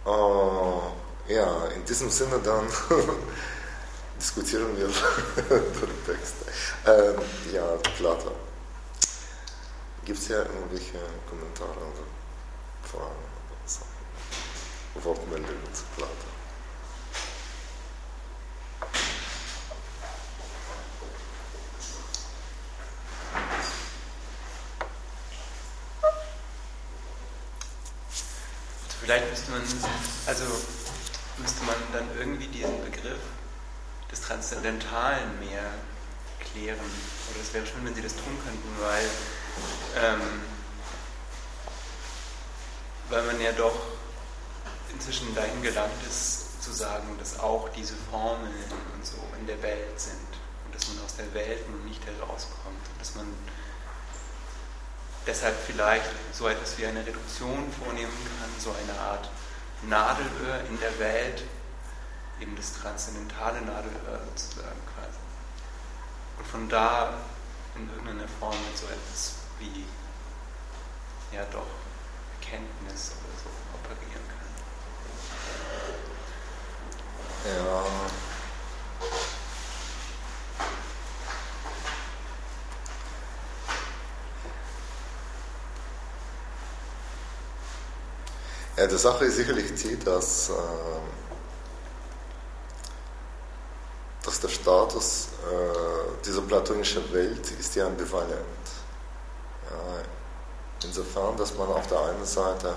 Ja, in diesem Sinne dann diskutieren wir den Text. Ja, Plato. Gibt es ja irgendwelche Kommentare oder Fragen oder so? Wortmeldungen zu Plato? Vielleicht müsste man dann irgendwie diesen Begriff des Transzendentalen mehr klären. Oder es wäre schön, wenn Sie das tun könnten, weil man ja doch inzwischen dahin gelangt ist, zu sagen, dass auch diese Formeln und so in der Welt sind und dass man aus der Welt nun nicht herauskommt und dass man deshalb vielleicht so etwas wie eine Reduktion vornehmen kann, so eine Art Nadelöhr in der Welt, eben das transzendentale Nadelöhr sozusagen quasi. Und von da in irgendeiner Form mit so etwas wie, ja doch, Erkenntnis oder so operieren kann. Ja. Ja, die Sache ist sicherlich die, dass der Status dieser platonischen Welt ist ja ambivalent. Ja, insofern, dass man auf der einen Seite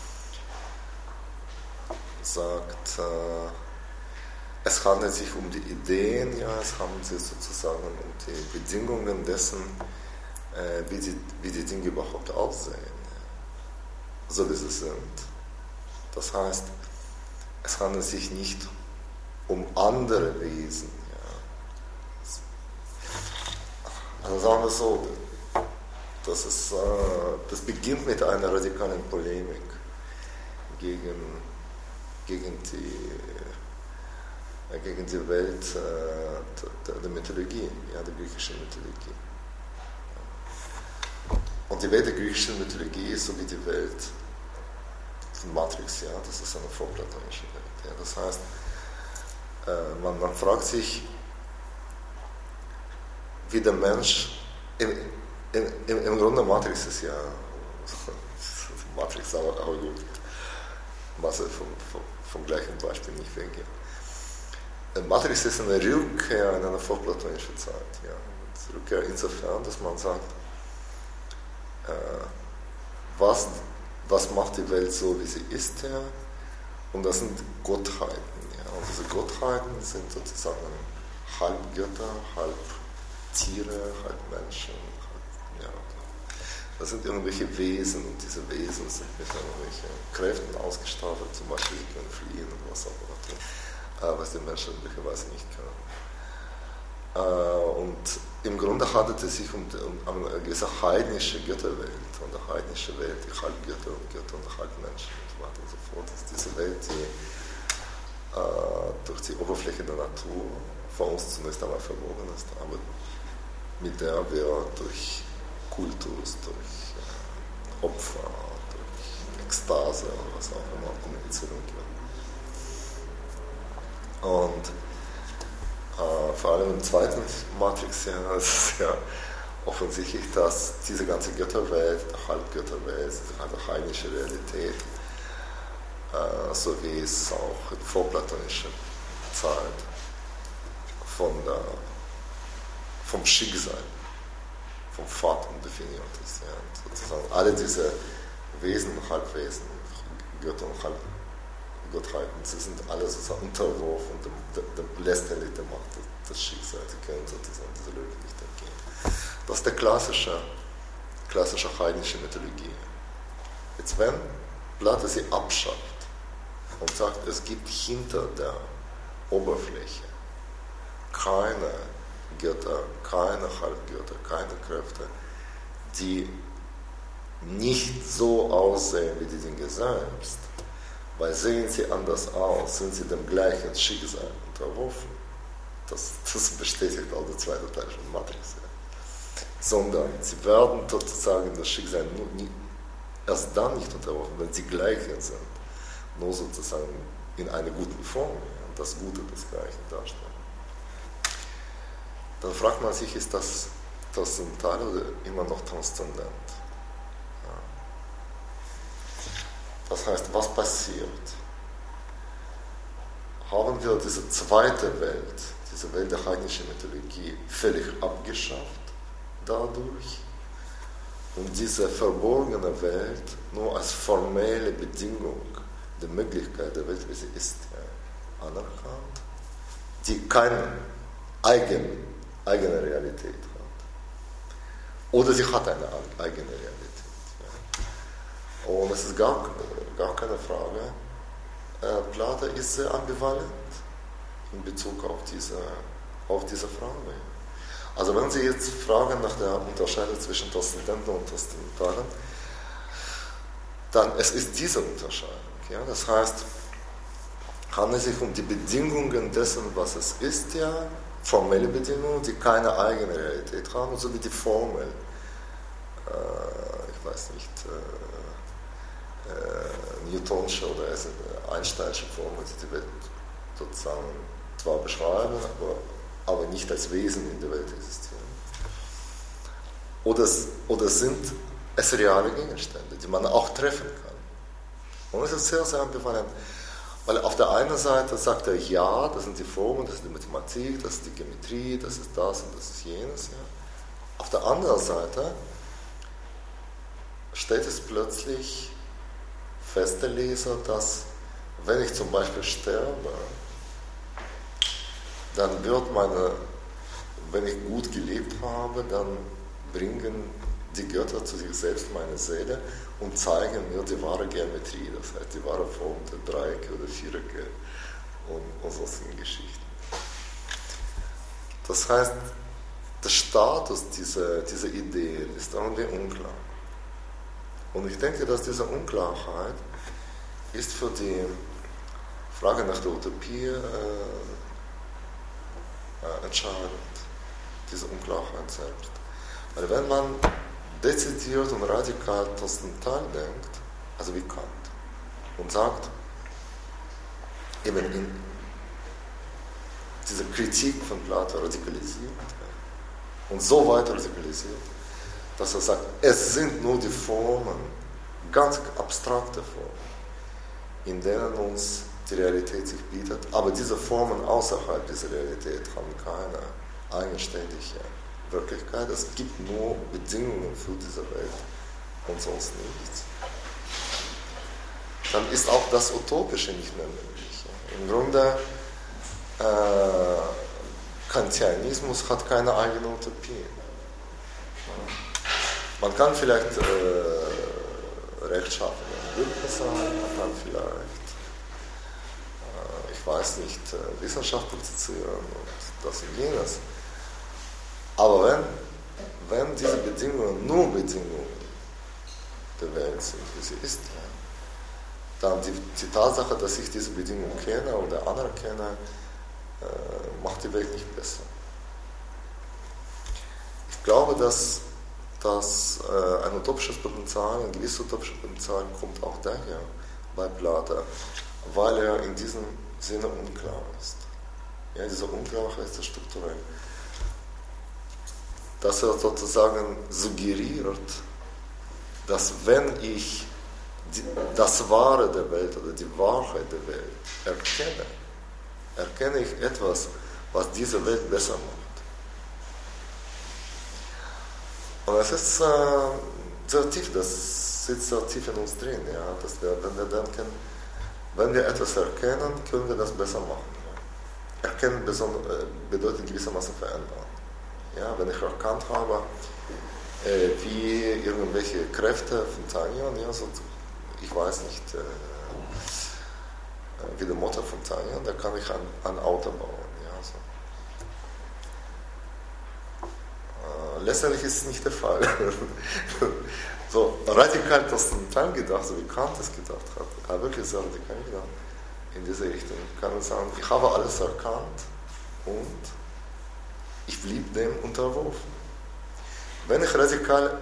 sagt, es handelt sich um die Ideen, ja, es handelt sich sozusagen um die Bedingungen dessen, wie die Dinge überhaupt aussehen, ja, so wie sie sind. Das heißt, es handelt sich nicht um andere Wesen. Ja. Also sagen wir so, das beginnt mit einer radikalen Polemik gegen die Welt der Mythologie, ja, der griechischen Mythologie. Und die Welt der griechischen Mythologie ist so wie die Welt Matrix, ja, das ist eine vorplatonische Welt. Ja. Das heißt, man fragt sich, wie der Mensch, im Grunde Matrix ist ja, Matrix, aber gut, Masse vom gleichen Beispiel nicht weggehen. Matrix ist eine Rückkehr in eine vorplatonische Zeit. Ja. Rückkehr insofern, dass man sagt, was macht die Welt so, wie sie ist, ja? Und das sind Gottheiten. Ja? Und diese Gottheiten sind sozusagen halb Götter, halb Tiere, halb Menschen. Ja. Das sind irgendwelche Wesen und diese Wesen sind mit irgendwelchen Kräften ausgestattet, zum Beispiel sie können fliehen und was auch immer, was die Menschen möglicherweise nicht können. Und im Grunde handelt es sich um eine gewisse heidnische Götterwelt. Und eine heidnische Welt, die halb Götter und halb Menschen und so weiter und so fort. Das ist diese Welt, die durch die Oberfläche der Natur von uns zunächst einmal verwoben ist, aber mit der wir durch Kultus, durch Opfer, durch Ekstase oder was auch immer kommunizieren können. Und vor allem im zweiten Matrix, ja, ist es ja offensichtlich, dass diese ganze Götterwelt, Halbgötterwelt, diese heidnische Realität, so wie es auch in vorplatonischer Zeit vom Schicksal, vom Fatum definiert ist. Ja. Sozusagen alle diese Wesen, Halbwesen, Götter und Halbgottheiten, sie sind alle sozusagen unterworfen der letztendlichen Macht des Schicksals. Sie können sozusagen diese Lüge nicht entgehen. Das ist der klassische heidnische Mythologie. Jetzt wenn Plato sie abschafft und sagt, es gibt hinter der Oberfläche keine Götter, keine Halbgötter, keine Kräfte, die nicht so aussehen wie die Dinge selbst, weil sehen sie anders aus, sind sie dem gleichen Schicksal unterworfen. Das bestätigt auch der zweite Teil von Matrix. Ja. Sondern sie werden sozusagen das Schicksal erst dann nicht unterworfen, wenn sie gleich sind. nur sozusagen in einer guten Form, ja, das Gute desgleichen darstellen. Dann fragt man sich, ist das transzendental oder immer noch transzendent? Ja. Das heißt, was passiert? Haben wir diese zweite Welt, diese Welt der heidnischen Mythologie, völlig abgeschafft dadurch und diese verborgene Welt nur als formelle Bedingung der Möglichkeit der Welt, wie sie ist, ja, anerkannt, die keine eigene Realität hat. Oder sie hat eine eigene Realität. Ja. Und es ist gar keine Frage, Plato ist sehr ambivalent in Bezug auf diese Frage. Also wenn Sie jetzt fragen nach der Unterscheidung zwischen Transzendenten und Transzendentalen, dann es ist diese Unterscheidung. Ja? Das heißt, handelt es sich um die Bedingungen dessen, was es ist, ja, formelle Bedingungen, die keine eigene Realität haben, so wie die Formel, ich weiß nicht, Newtonsche oder Einsteinsche Formel, die die Welt sozusagen zwar beschreiben, aber nicht als Wesen in der Welt existieren. Oder sind es reale Gegenstände, die man auch treffen kann. Und es ist sehr, sehr ambivalent. Weil auf der einen Seite sagt er, ja, das sind die Formen, das ist die Mathematik, das ist die Geometrie, das ist das und das ist jenes. Ja. Auf der anderen Seite stellt es plötzlich fest, der Leser, dass wenn ich zum Beispiel sterbe, dann wird wenn ich gut gelebt habe, dann bringen die Götter zu sich selbst meine Seele und zeigen mir die wahre Geometrie, das heißt die wahre Form der Dreiecke oder Vierecke und sonstigen Geschichten. Das heißt, der Status dieser Ideen ist irgendwie unklar. Und ich denke, dass diese Unklarheit ist für die Frage nach der Utopie entscheidend, diese Unklarheit selbst. Weil wenn man dezidiert und radikal transzendental denkt, also wie Kant, und sagt, eben in dieser Kritik von Plato radikalisiert und so weit radikalisiert, dass er sagt, es sind nur die Formen, ganz abstrakte Formen, in denen uns die Realität sich bietet, aber diese Formen außerhalb dieser Realität haben keine eigenständige Wirklichkeit. Es gibt nur Bedingungen für diese Welt und sonst nichts. Dann ist auch das Utopische nicht mehr möglich. Im Grunde, Kantianismus hat keine eigene Utopie. Man kann vielleicht rechtschaffene Bürger sein, man kann vielleicht, ich weiß nicht, Wissenschaft praktizieren und das und jenes. Aber wenn diese Bedingungen nur Bedingungen der Welt sind, wie sie ist, dann die Tatsache, dass ich diese Bedingungen kenne oder anerkenne, macht die Welt nicht besser. Ich glaube, dass ein utopisches Potenzial, ein gewisses utopisches Potenzial kommt auch daher bei Plato, weil er in diesem Sinne unklar ist. Ja, diese Unklarheit ist strukturell. Dass er sozusagen suggeriert, dass wenn ich das Wahre der Welt oder die Wahrheit der Welt erkenne ich etwas, was diese Welt besser macht. Und es ist sehr tief, das sitzt sehr tief in uns drin, ja, dass wenn wir denken, wenn wir etwas erkennen, können wir das besser machen. Ja. Erkennen bedeutet gewissermaßen verändern. Ja, wenn ich erkannt habe, wie irgendwelche Kräfte funktionieren, ja, so, ich weiß nicht, wie der Motor funktioniert, da kann ich ein Auto bauen. Ja, so. Letztendlich ist es nicht der Fall. So radikal transzendental gedacht, so wie Kant es gedacht hat, aber wirklich sehr radikal gedacht, in diese Richtung kann man sagen, ich habe alles erkannt und ich blieb dem unterworfen. Wenn ich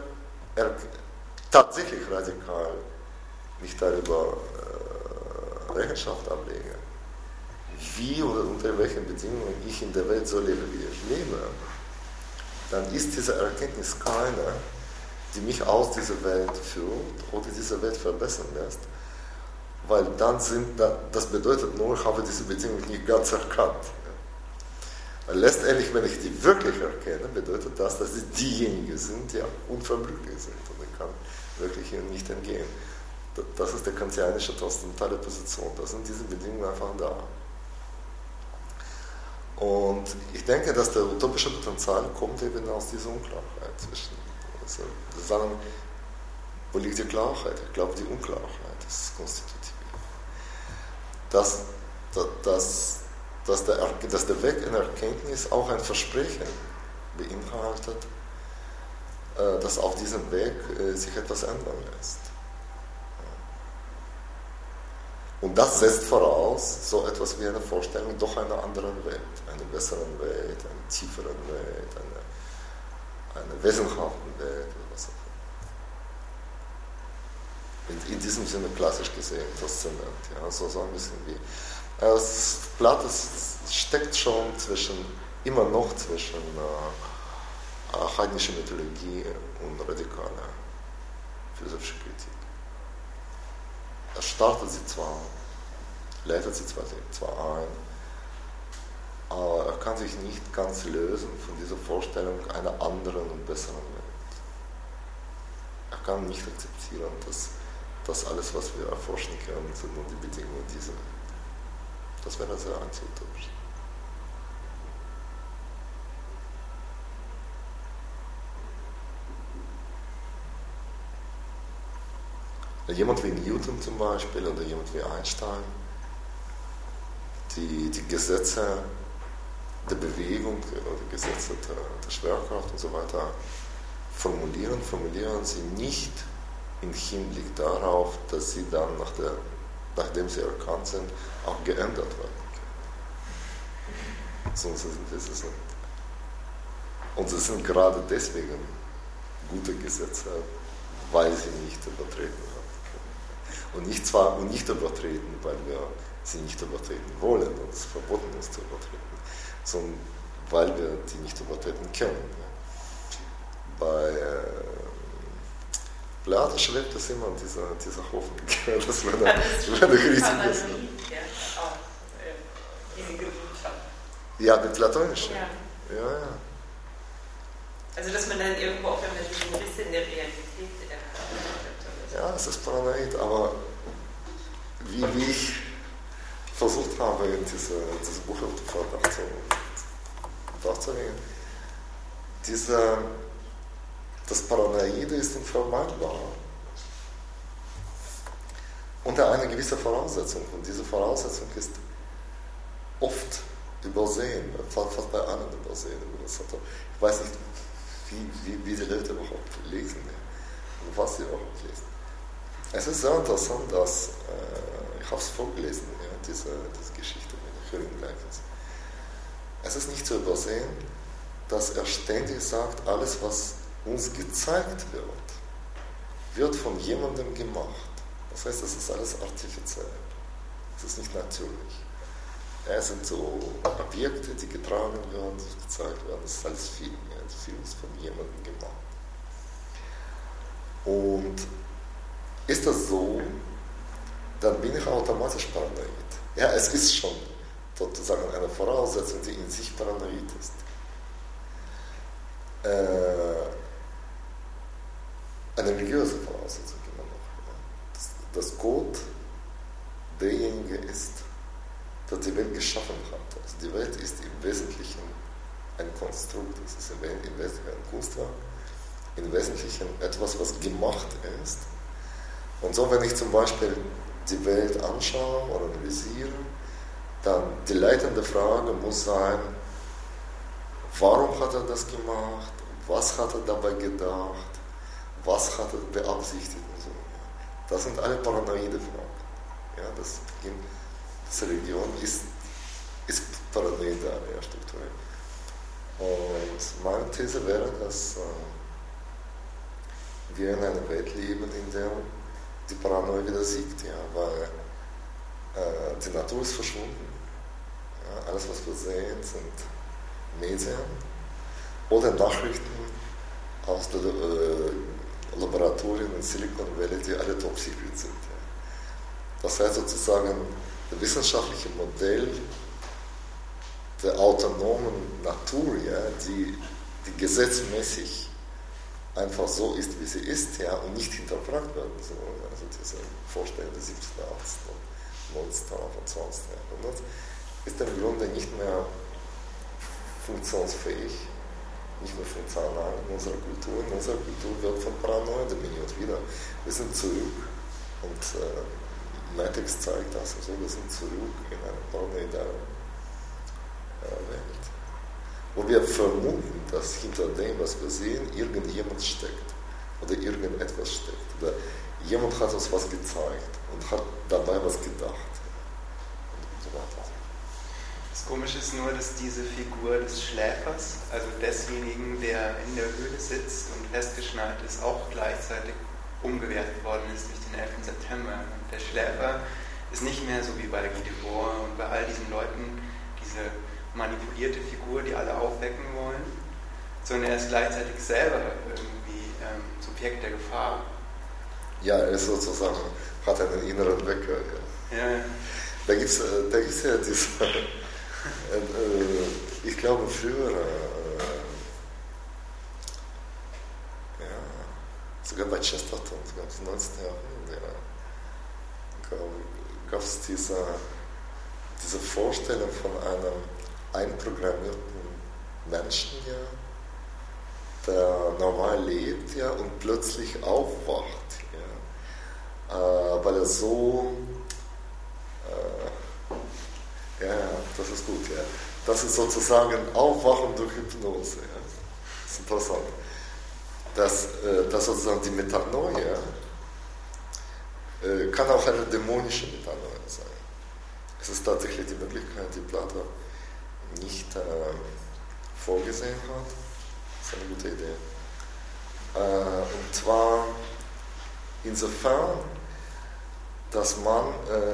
tatsächlich radikal mich darüber Rechenschaft ablege, wie oder unter welchen Bedingungen ich in der Welt so lebe, wie ich lebe, dann ist diese Erkenntnis keine, die mich aus dieser Welt führt oder diese Welt verbessern lässt, weil das bedeutet nur, ich habe diese Bedingungen nicht ganz erkannt. Weil letztendlich, wenn ich die wirklich erkenne, bedeutet das, dass sie diejenigen sind, die unverbrüchlich sind und ich kann wirklich ihnen nicht entgehen. Das ist die kantianische transzendentale Position. Da sind diese Bedingungen einfach da. Und ich denke, dass der utopische Potenzial kommt eben aus dieser Unklarheit zwischen. Also, wir sagen, wo liegt die Klarheit? Ich glaube, die Unklarheit ist konstitutiv. Dass der Weg in Erkenntnis auch ein Versprechen beinhaltet, dass auf diesem Weg sich etwas ändern lässt. Und das setzt voraus so etwas wie eine Vorstellung doch einer anderen Welt, einer besseren Welt, einer tieferen Welt, einer wesenhaften Welt oder was auch immer. In diesem Sinne klassisch gesehen, transzendent. Ja, so ein bisschen wie. Plato steckt schon immer noch zwischen heidnischer Mythologie und radikaler philosophischer Kritik. Er startet sie zwar, leitet sie zwar ein, aber er kann sich nicht ganz lösen von dieser Vorstellung einer anderen und besseren Welt. Er kann nicht akzeptieren, dass alles, was wir erforschen können, sind nur die Bedingungen dieser Welt. Das wäre sehr antiutopisch. Jemand wie Newton zum Beispiel oder jemand wie Einstein, die Gesetze der Bewegung oder Gesetze der Schwerkraft und so weiter formulieren sie nicht im Hinblick darauf, dass sie dann, nachdem sie erkannt sind, auch geändert werden können. Sonst sind sie nicht. Und sie sind gerade deswegen gute Gesetze, weil sie nicht übertreten werden. Und nicht übertreten, weil wir sie nicht übertreten wollen und es verboten ist zu übertreten, sondern weil wir die nicht übertreten können. Bei Plato schwebt es immer an dieser Hoffnung, dass wir eine Krise ist. Ja, mit Platonischen. Ja. Also, dass man dann irgendwo auch immer diesen Riss in der Realität ja, es ist paranoid, aber wie ich versucht habe, in dieses Buch darzulegen, das Paranoide ist unvermeidbar unter einer gewissen Voraussetzung. Und diese Voraussetzung ist oft übersehen, fast bei allen übersehen. Ich weiß nicht, wie die Leute überhaupt lesen, oder was sie überhaupt lesen. Es ist sehr interessant, dass, ich habe es vorgelesen, ja, diese Geschichte mit dem Höhlengleichnis. Es ist nicht zu übersehen, dass er ständig sagt, alles, was uns gezeigt wird von jemandem gemacht. Das heißt, es ist alles artifiziell. Es ist nicht natürlich. Es sind so Objekte, die getragen werden, die gezeigt werden. Das ist alles Film. Ja. Der Film ist von jemandem gemacht. Und ist das so, dann bin ich automatisch paranoid. Ja, es ist schon sozusagen eine Voraussetzung, die in sich paranoid ist. Eine religiöse Voraussetzung immer noch. Ja. Dass Gott derjenige ist, der die Welt geschaffen hat. Also die Welt ist im Wesentlichen ein Konstrukt, es ist im Wesentlichen ein Kunstwerk, im Wesentlichen etwas, was gemacht ist. Und so, wenn ich zum Beispiel die Welt anschaue oder analysiere, dann die leitende Frage muss sein, warum hat er das gemacht, was hat er dabei gedacht, was hat er beabsichtigt und so. Das sind alle paranoide Fragen. Ja, das Religion ist paranoidal, ja, strukturell. Und meine These wäre, dass wir in einer Welt leben, in der die Paranoia wieder siegt, ja, weil Die Natur ist verschwunden. Ja, alles, was wir sehen, sind Medien oder Nachrichten aus den Laboratorien in Silicon Valley, die alle top secret sind. Ja. Das heißt sozusagen, das wissenschaftliche Modell der autonomen Natur, ja, die gesetzmäßig einfach so ist, wie sie ist, ja, und nicht hinterfragt werden soll. Also diese Vorstellung des 17., 18., 19. und 20. Jahrhunderts ist im Grunde nicht mehr funktionsfähig, nicht mehr funktional in unserer Kultur. In unserer Kultur wird von Paranoia dominiert wieder. Wir sind zurück und Matrix zeigt das und so, wir sind zurück in einer paranoidalen Welt, wo wir vermuten, dass hinter dem, was wir sehen, irgendjemand steckt oder irgendetwas steckt. Oder jemand hat uns was gezeigt und hat dabei was gedacht. Und so weiter. Das Komische ist nur, dass diese Figur des Schläfers, also desjenigen, der in der Höhle sitzt und festgeschnallt ist, auch gleichzeitig umgewertet worden ist durch den 11. September. Und der Schläfer ist nicht mehr so wie bei Guy Debord und bei all diesen Leuten diese manipulierte Figur, die alle aufwecken wollen, sondern er ist gleichzeitig selber irgendwie Subjekt der Gefahr. Ja, er ist sozusagen, hat einen inneren Wecker. Ja. Ja. Da gibt's ja diese, ich glaube früher, sogar bei Chesterton, sogar im 19. Jahrhundert, gab es diese Vorstellung von einem einprogrammierten Menschen, ja, der normal lebt, ja, und plötzlich aufwacht, ja, weil er so, das ist gut, ja, das ist sozusagen Aufwachen durch Hypnose, ja, das ist interessant, dass sozusagen die Metanoia kann auch eine dämonische Metanoia sein. Es ist tatsächlich die Möglichkeit, die Plato nicht vorgesehen hat. Das ist eine gute Idee. Und zwar insofern, dass man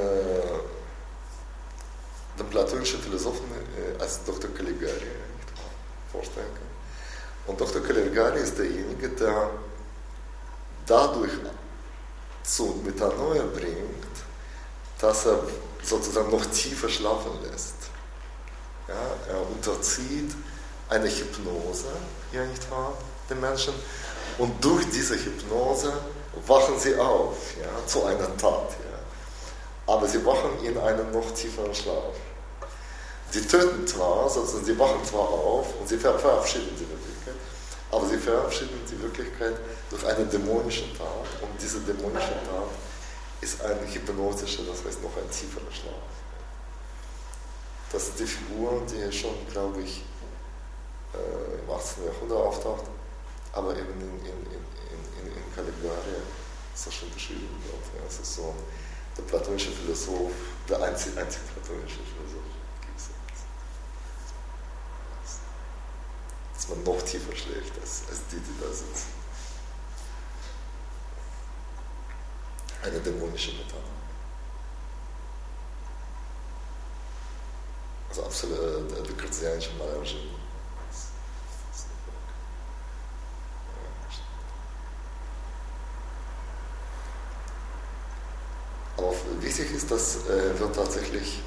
den platonischen Philosophen als Dr. Caligari vorstellen kann. Und Dr. Caligari ist derjenige, der dadurch zu Metanoia bringt, dass er sozusagen noch tiefer schlafen lässt. Ja, er unterzieht eine Hypnose, ja nicht wahr, den Menschen, und durch diese Hypnose wachen sie auf, ja, zu einer Tat. Ja. Aber sie wachen in einem noch tieferen Schlaf. Sie töten zwar, sozusagen, sie wachen zwar auf und sie verabschieden die Wirklichkeit, aber sie verabschieden die Wirklichkeit durch eine dämonische Tat, und diese dämonische Tat ist ein hypnotischer, das heißt noch ein tieferer Schlaf. Das ist die Figur, die schon, glaube ich, im 18. Jahrhundert auftaucht, aber eben in Caligari ist das schon beschrieben wird. Ja, es ist so der platonische Philosoph, der einzig platonische Philosoph. Dass man noch tiefer schläft als die da sitzen. Eine dämonische Metapher. Also absolut der kartesianische Malergenie. Aber wichtig ist, dass wir tatsächlich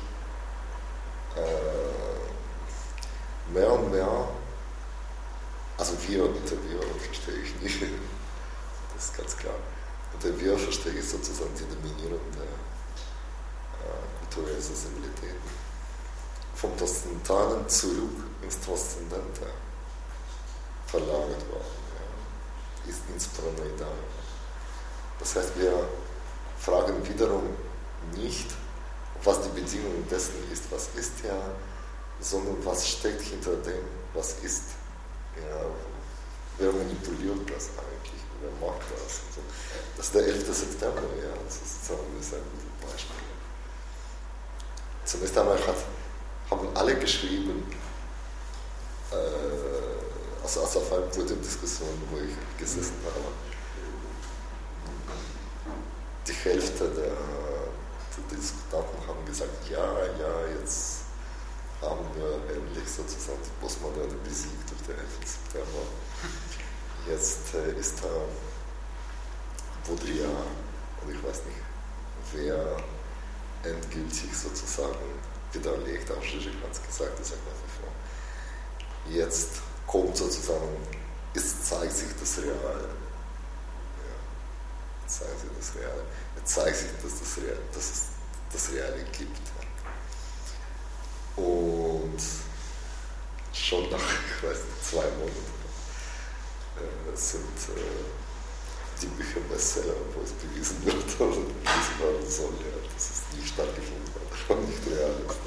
mehr und mehr, also wir unter wir verstehe ich nicht, das ist ganz klar. Unter wir verstehe ich sozusagen die dominierende kulturelle Sensibilität. Vom Transzendentalen zurück ins Transzendente verlagert worden, ja, ist ins Paranoidale. Das heißt, wir fragen wiederum nicht, was die Bedingung dessen ist, was ist, ja, sondern was steckt hinter dem, was ist. Ja, wer manipuliert das eigentlich? Wer macht das? Und so. Das ist der 11. September, ja, das ist ein gutes Beispiel. Zunächst einmal haben alle geschrieben, also auf einer Podiumdiskussion, wo ich gesessen habe, die Hälfte die Diskutanten haben gesagt, ja, jetzt haben wir endlich sozusagen die Postmoderne besiegt durch den 11. September. Jetzt ist da Baudrillard und ich weiß nicht, wer endgültig sozusagen widerlegt, auch Zizek hat es gesagt, das sagt nach wie vor. Jetzt kommt sozusagen, es zeigt sich das Reale. Ja, jetzt zeigt sich das Reale. Jetzt zeigt sich, dass es das Reale gibt. Und schon nach, ich weiß nicht, 2 Monaten sind die Bücher Bestseller, wo es bewiesen wird, also bewiesen werden soll, ja, dass es nie stattgefunden hat und nicht real ist.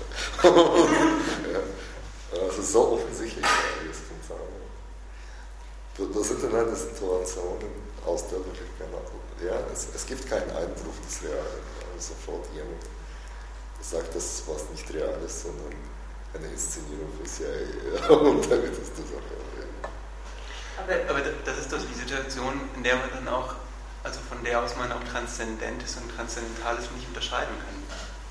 Ja. Also so offensichtlich ist es funktioniert. Das sind dann eine Situation, aus der wirklich ja, es gibt keinen Einbruch des Realen. Also sofort jemand sagt, das was nicht real ist, sondern eine Inszenierung für CIA. Und damit ist das auch. Aber das ist doch die Situation, in der man dann auch, also von der aus man auch Transzendentes und Transzendentales nicht unterscheiden kann.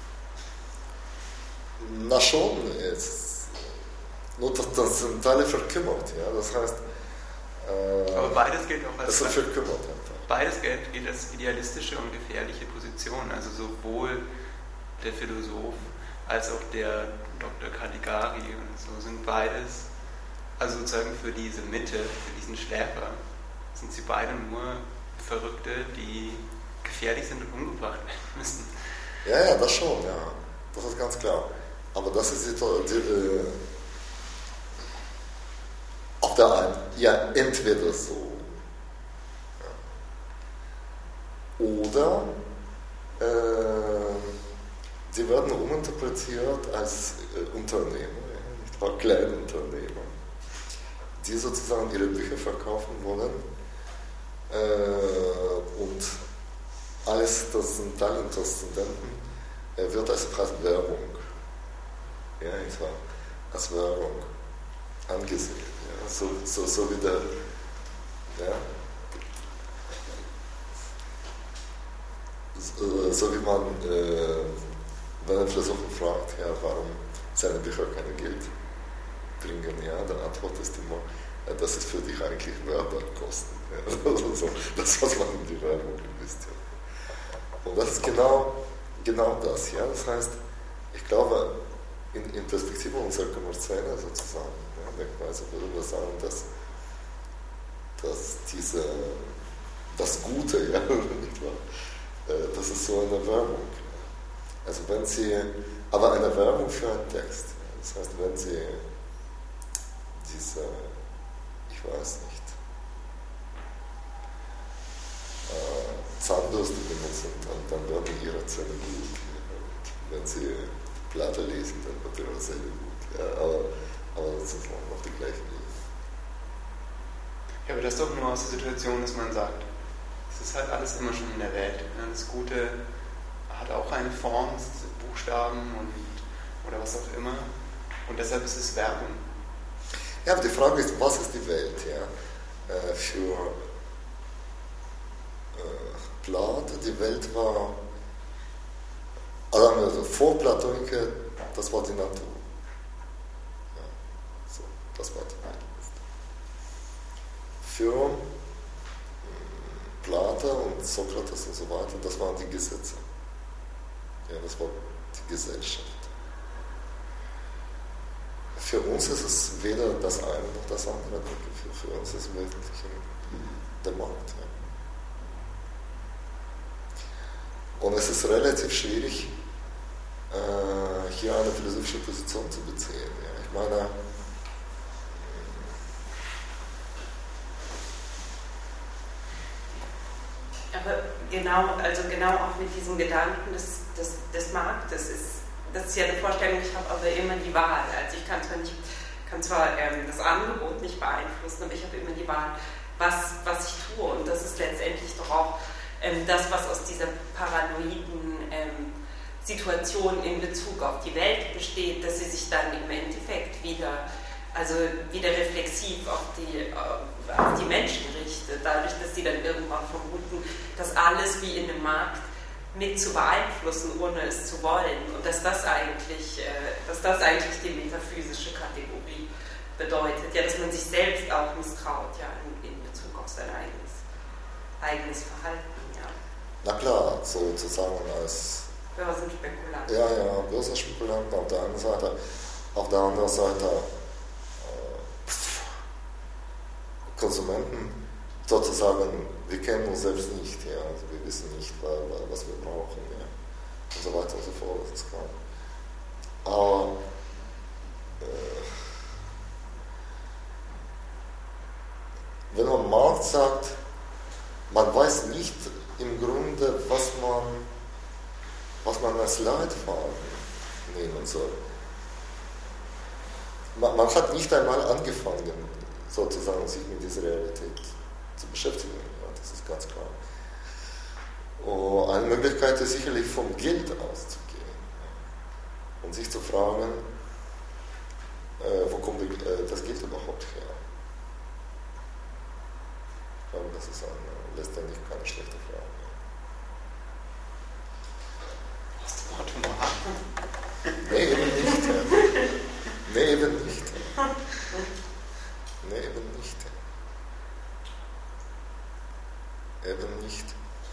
Na schon, nur das Transzendentale verkümmert, ja, das heißt... aber beides gilt auch als... Das verkümmert einfach. Beides gilt als idealistische und gefährliche Position, also sowohl der Philosoph als auch der Dr. Caligari und so sind beides, also sozusagen für diese Mitte, für diesen Schläfer, sind sie beide nur Verrückte, die gefährlich sind und umgebracht werden müssen. Ja, das schon, ja. Das ist ganz klar. Aber das ist auf der einen, ja, entweder so, ja. Oder die werden uminterpretiert als Unternehmer, ja, nicht wahr? Kleinunternehmer, die sozusagen ihre Bücher verkaufen wollen und alles Transzendentale und Transzendenten wird als Werbung, ja, als Werbung angesehen. Ja, so wie der, ja, so wie man, wenn ein Philosoph fragt, ja, warum seine Bücher kein Geld bringen, ja, dann antwortet es immer, das ist für dich eigentlich Werbekosten. Ja, also das, was man in die Werbung investiert. Und das ist genau das. Ja? Das heißt, ich glaube, in Perspektive unserer Kommerzielle sozusagen, ja, Denkweise würden wir sagen, dass das Gute, ja, das ist so eine Werbung. Also wenn Sie, aber eine Werbung für einen Text. Ja? Das heißt, wenn Sie diese, ich weiß nicht, Zahnbürste benutzen, dann werden Ihre Zähne gut. Ja. Wenn Sie Platte lesen, dann wird Ihre Zähne gut. Ja. Aber das ist noch die gleiche Linie. Ja, aber das ist doch nur aus der Situation, dass man sagt, es ist halt alles immer schon in der Welt. Ja. Das Gute hat auch eine Form, Buchstaben oder was auch immer. Und deshalb ist es Werbung. Ja, aber die Frage ist, was ist die Welt? Ja? Für Plato, die Welt war, also vor Platoniker, das war die Natur. Ja, so, das war die Welt. Für Plato und Sokrates und so weiter, das waren die Gesetze. Ja, das war die Gesellschaft. Für uns ist es weder das eine noch das andere. Für uns ist es im Wesentlichen der Markt. Ja. Und es ist relativ schwierig, hier eine philosophische Position zu beziehen. Ja. Ich meine, aber genau auch mit diesem Gedanken des Marktes das ist ja eine Vorstellung, ich habe aber immer die Wahl. Also ich kann zwar das Angebot nicht beeinflussen, aber ich habe immer die Wahl, was ich tue. Und das ist letztendlich doch auch das, was aus dieser paranoiden Situation in Bezug auf die Welt besteht, dass sie sich dann im Endeffekt wieder reflexiv auf die Menschen richtet, dadurch, dass sie dann irgendwann vermuten, dass alles wie in einem Markt mit zu beeinflussen, ohne es zu wollen. Und dass das eigentlich die metaphysische Kategorie bedeutet, ja, dass man sich selbst auch misstraut, ja, in Bezug auf sein eigenes Verhalten. Ja. Na klar, sozusagen als Börsenspekulanten. Ja, Börsenspekulanten auf der einen Seite, auf der anderen Seite Konsumenten, sozusagen, wir kennen uns selbst nicht, ja, also wir wissen nicht, was wir brauchen, ja, und so weiter und so fort. Das ist klar. Aber wenn man Markt sagt, man weiß nicht im Grunde, was man als Leitfaden nehmen soll. Man hat nicht einmal angefangen, sozusagen sich mit dieser Realität zu beschäftigen. Ja, das ist ganz klar. Eine Möglichkeit ist sicherlich vom Geld auszugehen und sich zu fragen, wo kommt das Geld überhaupt her? Ich glaube, das ist letztendlich keine schlechte Frage. Hast du Wort Nummer 8? Nee, eben nicht. Nee, eben nicht. Nee, eben nicht. Eben nicht.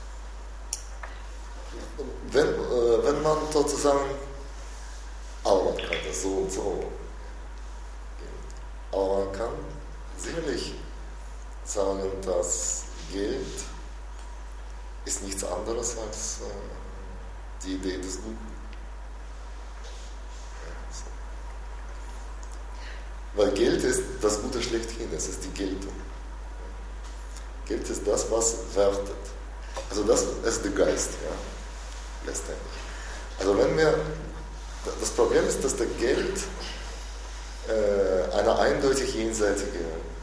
Wenn man sozusagen, aber man kann das so und so gehen. Aber man kann sicherlich sagen, dass Geld ist nichts anderes als die Idee des Guten. Weil Geld ist das Gute schlechthin, es ist die Geltung. Geld ist das, was wertet. Also das ist der Geist, ja, letztendlich. Also das Problem ist, dass der Geld eine eindeutig jenseitige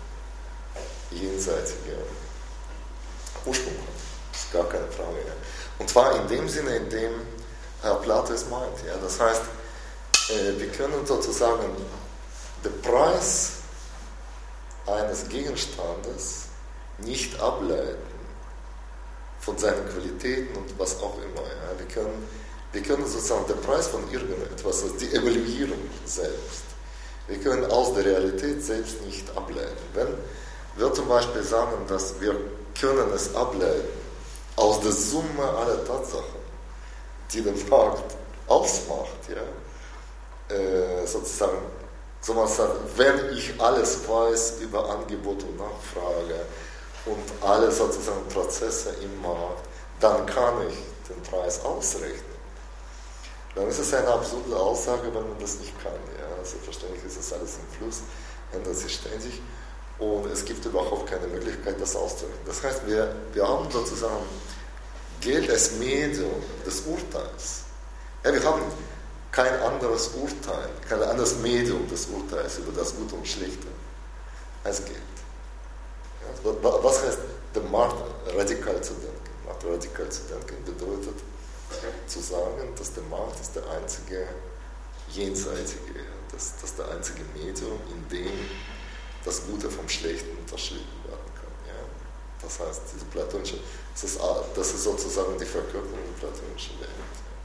Ursprung hat. Das ist gar keine Frage. Ja. Und zwar in dem Sinne, in dem Herr Plato es meint. Ja. Das heißt, wir können sozusagen den Preis eines Gegenstandes nicht ableiten von seinen Qualitäten und was auch immer. Ja. Wir können sozusagen den Preis von irgendetwas, also die Evaluierung selbst, wir können aus der Realität selbst nicht ableiten. Wenn wir zum Beispiel sagen, dass wir können es ableiten aus der Summe aller Tatsachen, die den Markt ausmacht, ja, sozusagen, so man sagt, wenn ich alles weiß über Angebot und Nachfrage und alle sozusagen Prozesse im Markt, dann kann ich den Preis ausrechnen. Dann ist es eine absurde Aussage, wenn man das nicht kann. Ja. Selbstverständlich ist es alles im Fluss, ändert sich ständig und es gibt überhaupt keine Möglichkeit, das auszurechnen. Das heißt, wir haben sozusagen Geld als Medium des Urteils. Ja, wir haben kein anderes Urteil, kein anderes Medium des Urteils über das Gute und Schlechte als Geld. Ja, was heißt, den Markt radikal zu denken? Markt radikal zu denken bedeutet zu sagen, dass der Markt ist der einzige jenseitige, das ist der einzige Medium, in dem das Gute vom Schlechten unterschieden werden kann. Ja? Das heißt, diese platonische, das ist sozusagen die Verkörperung der platonischen Welt.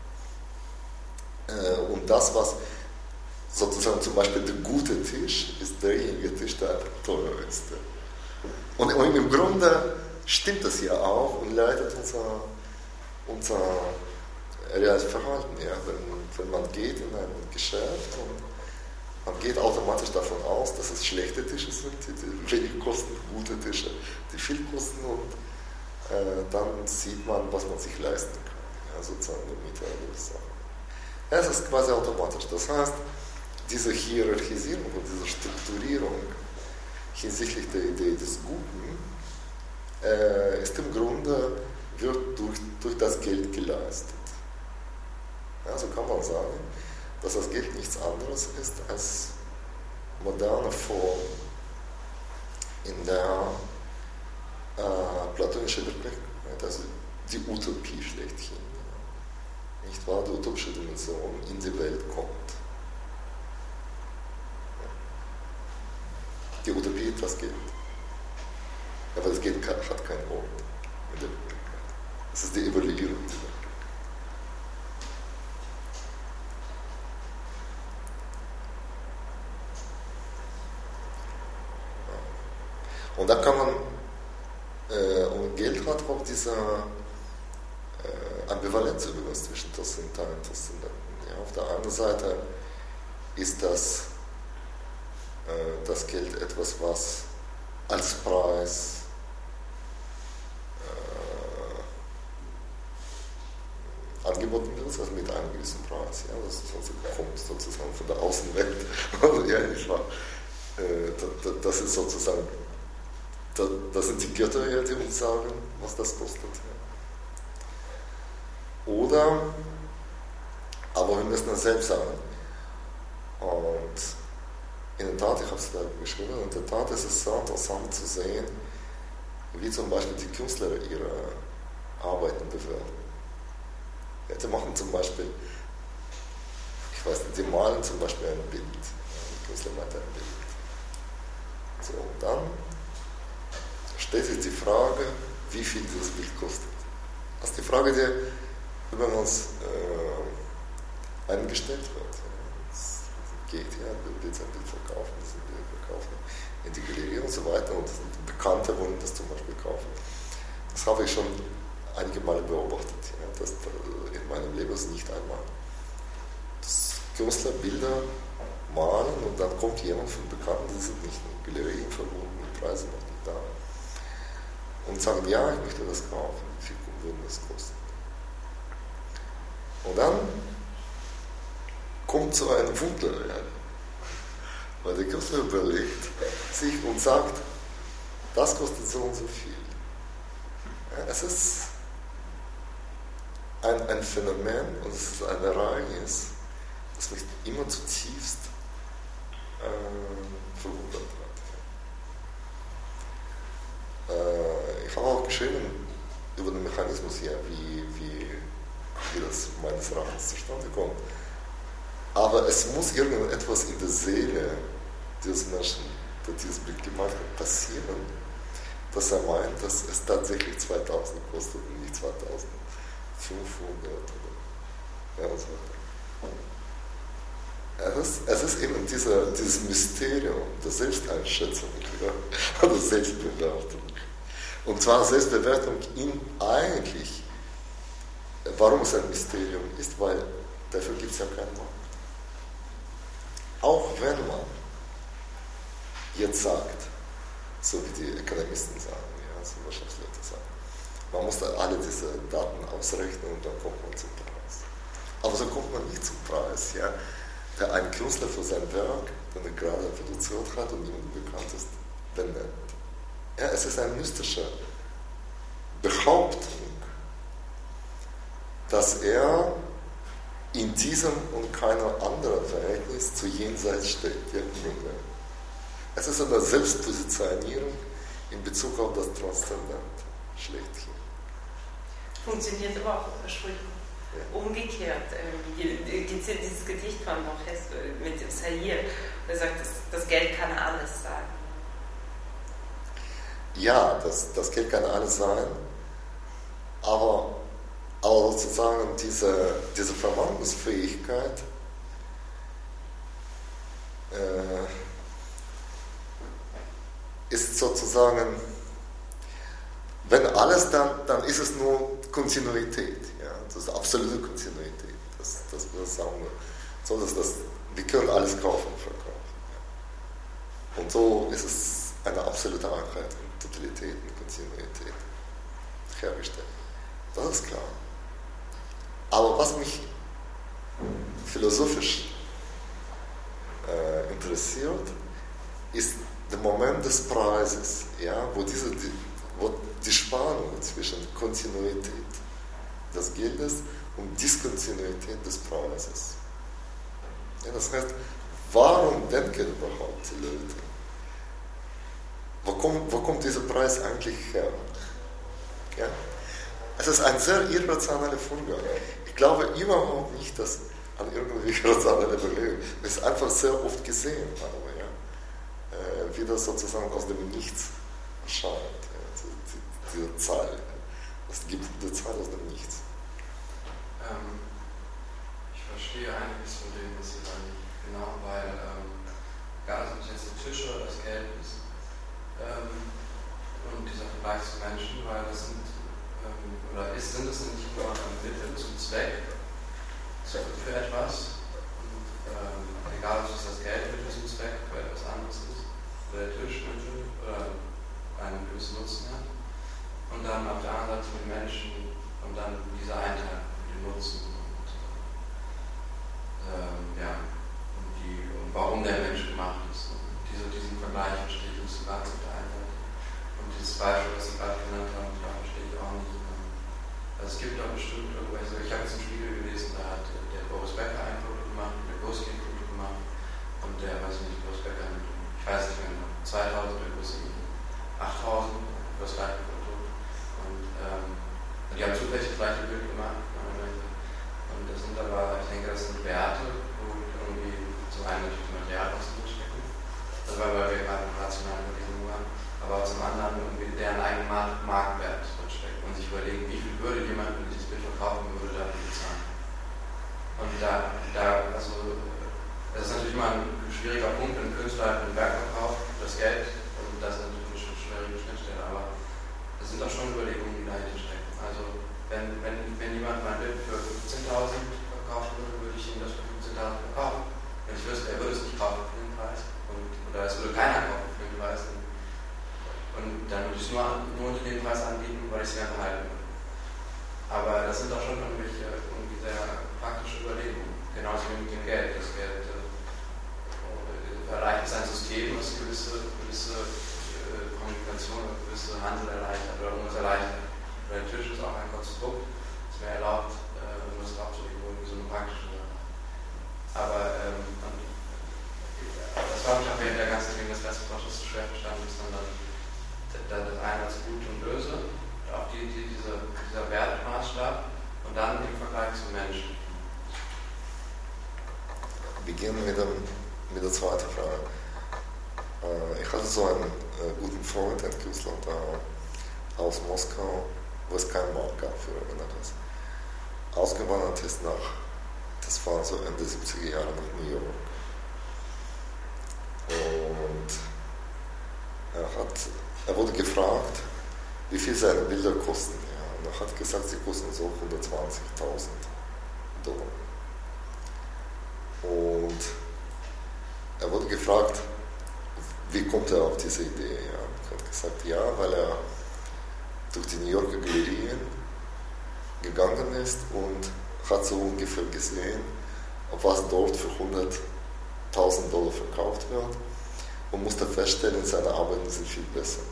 Und das, was sozusagen zum Beispiel der gute Tisch ist, derjenige Tisch, der teuer ist. Und im Grunde stimmt das ja auch und leitet unser reales Verhalten. Ja. Wenn man geht in ein Geschäft und man geht automatisch davon aus, dass es schlechte Tische sind, die wenig kosten, gute Tische, die viel kosten und dann sieht man, was man sich leisten kann. Ja, sozusagen in der Mitte aller Sachen. Ja, es ist quasi automatisch. Das heißt, diese Hierarchisierung und diese Strukturierung hinsichtlich der Idee des Guten ist im Grunde, wird durch das Geld geleistet. Ja, so kann man sagen, dass das Geld nichts anderes ist als moderne Form, in der platonische Wirklichkeit, also die Utopie schlechthin, nicht wahr, die utopische Dimension in die Welt kommt. Die Utopie ist das Geld. Aber das Geld hat keinen Ort in der Wirklichkeit. Es ist die Evaluierung der Wirklichkeit. Und dann kann man, und Geld hat auch diese Ambivalenz übrigens zwischen Transzendentalen und Transzendenten. Ja, auf der einen Seite ist das Geld etwas, was als Preis angeboten wird, also mit einem gewissen Preis. Ja, das kommt sozusagen von der Außenwelt. Also, ja, das ist sozusagen, das sind die Götter, die uns sagen, was das kostet. Ja. Oder, aber wir müssen das selbst sagen. Und in der Tat, ich habe es da geschrieben, in der Tat ist es sehr interessant zu sehen, wie zum Beispiel die Künstler ihre Arbeiten bewerten. Ja, die machen zum Beispiel, ich weiß nicht, die malen zum Beispiel ein Bild. Ja, der Künstler malt ein Bild. So, und dann stellt sich die Frage, wie viel dieses Bild kostet. Das ist die Frage, die übrigens eingestellt wird. Es geht, ja, du willst ein Bild verkaufen, das ein Bild verkaufen, in die Galerie und so weiter, und Bekannte wollen das zum Beispiel kaufen. Das habe ich schon einige Male beobachtet. Ja, das in meinem Leben ist nicht einmal. Das Künstler Bilder malen und dann kommt jemand von Bekannten, die sind nicht in Galerien verbunden, die Preise noch nicht da. Und sagen, ja, ich möchte das kaufen, wie viel würde das kosten? Und dann kommt so ein Wunder rein, weil der Künstler überlegt sich und sagt, das kostet so und so viel. Ja, es ist ein Phänomen und es ist ein Ereignis, das mich immer zutiefst verwundert hat. Ich habe auch geschrieben über den Mechanismus hier, wie das meines Erachtens zustande kommt. Aber es muss irgendetwas in der Seele dieses Menschen, der dieses Bild gemalt hat, passieren, dass er meint, dass es tatsächlich 2000 kostet und nicht 2500 oder ja, und so weiter. Es ist eben dieses Mysterium der Selbsteinschätzung, ja, oder Selbstbewertung. Und zwar Selbstbewertung eigentlich, warum es ein Mysterium ist, weil dafür gibt es ja keinen Markt. Auch wenn man jetzt sagt, so wie die Ökonomisten sagen, ja, so Wirtschaftsleute sagen, man muss da alle diese Daten ausrechnen und dann kommt man zum Preis. Aber so kommt man nicht zum Preis. Ja. Der ein Künstler für sein Werk, den er gerade produziert hat und niemand bekannt ist, benennt. Ja, es ist eine mystische Behauptung, dass er in diesem und keiner anderen Verhältnis zu jenseits steht. Ja, es ist eine Selbstpositionierung in Bezug auf das Transzendent schlechthin. Funktioniert aber auch, Entschuldigung, umgekehrt. Gibt es ja dieses Gedicht von Borges mit dem Sair, der sagt, das Geld kann alles sein. Ja, das Geld kann alles sein, aber sozusagen diese Verwandlungsfähigkeit ist sozusagen, wenn alles, dann ist es nur Kontinuität, ja, das ist absolute Kontinuität, das sagen wir, so, wir können alles kaufen und verkaufen. Ja. Und so ist es eine absolute Einheit und Totalität und Kontinuität hergestellt. Das ist klar. Aber was mich philosophisch interessiert, ist der Moment des Preises, ja, wo die Spannung zwischen Kontinuität des Geldes und Diskontinuität des Preises. Ja, das heißt, warum denken überhaupt die Leute? Wo kommt dieser Preis eigentlich her? Ja? Es ist ein sehr irrationaler Vorgang. Ich glaube überhaupt nicht, dass an irgendwie irrationale Überlegung, ich es einfach sehr oft gesehen habe, ja? Wie das sozusagen aus dem Nichts erscheint. Ja? Diese Zahl. Es gibt eine Zahl aus dem Nichts. Ich verstehe einiges von dem, was Sie sagen. Genau, weil egal, ob es jetzt der Tisch oder das Geld ist, Vergleich zu Menschen, weil das sind es nicht nur Mittel zum Zweck für etwas, und egal ob es das Geld Mittel zum Zweck für etwas anderes ist, oder der Tisch Mittel oder einen gewissen Nutzen hat, und dann auf der anderen Seite mit Menschen und dann diese Einteilung, den Nutzen und warum der Mensch gemacht ist. Und diesen Vergleich verstehe ich nicht so ganz auf der einen Seite. Und dieses Beispiel, was Sie gerade genannt haben, da verstehe ich auch nicht. Also es gibt doch bestimmt irgendwelche, ich habe jetzt einen Spiegel gelesen, da hat der Boris Becker ein Foto gemacht, der Gurski ein Foto gemacht und der, weiß ich nicht, Boris Becker, ich weiß nicht mehr, 2000 oder Gurski 8000, das gleiche Foto. Und die haben zufällig das gleiche Bild gemacht. Und das sind aber, ich denke, das sind Werte, wo irgendwie zum einen natürlich die Materialkosten drinstecken, das war, weil wir gerade in rationalen Überlegungen waren, aber zum anderen irgendwie deren eigenen Marktwert drinsteckt und sich überlegen, wie viel würde jemand, wenn dieses Bild verkaufen würde, dafür bezahlen. Und also, das ist natürlich immer ein schwieriger Punkt, wenn ein Künstler halt ein Werk verkauft, das Geld, und das ist natürlich eine schwierige Schnittstelle, aber das sind auch schon Überlegungen, die dahinter stecken. Also, wenn jemand mein Bild für 15.000 verkaufen würde, würde ich ihm das für 15.000 verkaufen. Wenn ich wüsste, er würde es nicht kaufen für den Preis, oder es würde keiner kaufen für den Preis, und dann würde ich es nur unter dem Preis anbieten, weil ich es gerne behalten würde. Aber das sind doch schon irgendwie sehr praktische Überlegungen. Genauso wie mit dem Geld. Das Geld erleichtert ein System, das gewisse Kommunikation oder gewisse Handel erleichtert oder irgendwas erleichtert. Der Tisch ist auch ein Konstrukt, das mir erlaubt, irgendwas draufzulegen, irgendwie so eine praktische Sache. Aber das war mich auch während der ganzen Dinge des letzten Forsches so schwer verstanden, ist dann das eine als gut und böse, auch dieser Wertmaßstab und dann im Vergleich zum Menschen. Beginnen mit der zweiten Frage. Ich hatte so einen guten Freund, einen Künstler aus Moskau, wo es keinen Markt gab für irgendetwas. Ausgewandert ist das war so Ende 70er Jahre nach New York. Und er wurde gefragt, wie viel seine Bilder kosten. Ja. Und er hat gesagt, sie kosten so $120.000. Und er wurde gefragt, wie kommt er auf diese Idee? Ja. Er hat gesagt, ja, weil er durch die New Yorker Galerien gegangen ist und hat so ungefähr gesehen, was dort für $100.000 verkauft wird und musste feststellen, seine Arbeiten sind viel besser.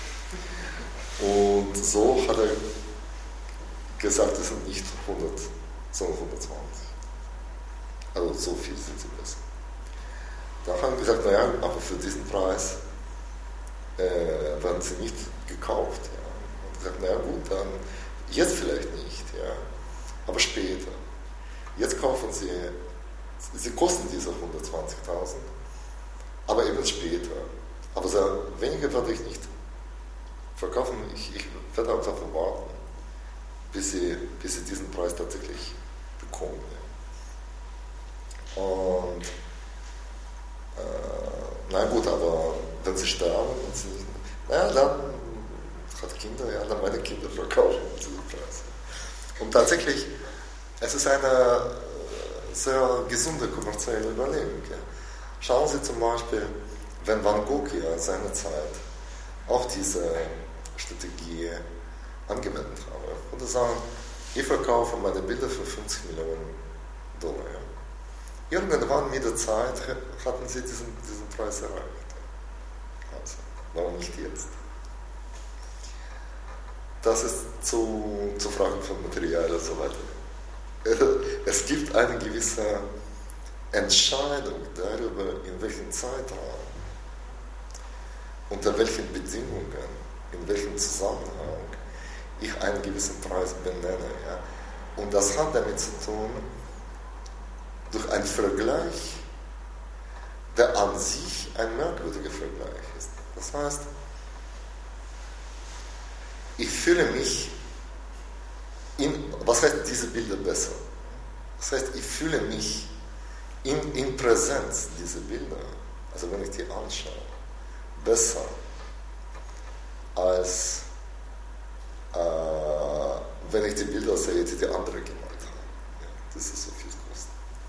Und so hat er gesagt, es sind nicht 100, sondern 120. Also so viel sind sie besser. Da haben wir gesagt, naja, aber für diesen Preis werden sie nicht gekauft. Ja. Und gesagt, naja gut, dann jetzt vielleicht nicht, ja, aber später. Jetzt kaufen sie kosten diese 120.000, aber eben später. Aber so weniger werde ich nicht verkaufen, ich werde einfach warten, bis sie diesen Preis tatsächlich bekommen. Ja. Und na gut, aber wenn sie sterben und sie nicht, naja, dann hat Kinder, ja, dann meine Kinder verkaufen diesen Preis. Und tatsächlich, es ist eine sehr gesunde kommerzielle Überlegung. Ja. Schauen Sie zum Beispiel, wenn Van Gogh ja seiner Zeit auch diese Strategie angewendet habe. Und er sagen, ich verkaufe meine Bilder für $50 Millionen. Ja. Irgendwann mit der Zeit hatten sie diesen Preis erreicht. Also, warum nicht jetzt? Das ist zu Fragen von Material und so weiter. Es gibt eine gewisse Entscheidung darüber, in welchem Zeitraum, unter welchen Bedingungen, in welchem Zusammenhang ich einen gewissen Preis benenne. Ja. Und das hat damit zu tun, durch einen Vergleich, der an sich ein merkwürdiger Vergleich ist. Das heißt, ich fühle mich was heißt diese Bilder besser? Das heißt, ich fühle mich in Präsenz dieser Bilder, also wenn ich die anschaue, besser als wenn ich die Bilder sehe, die andere gemalt haben. Ja, das ist so viel kosten.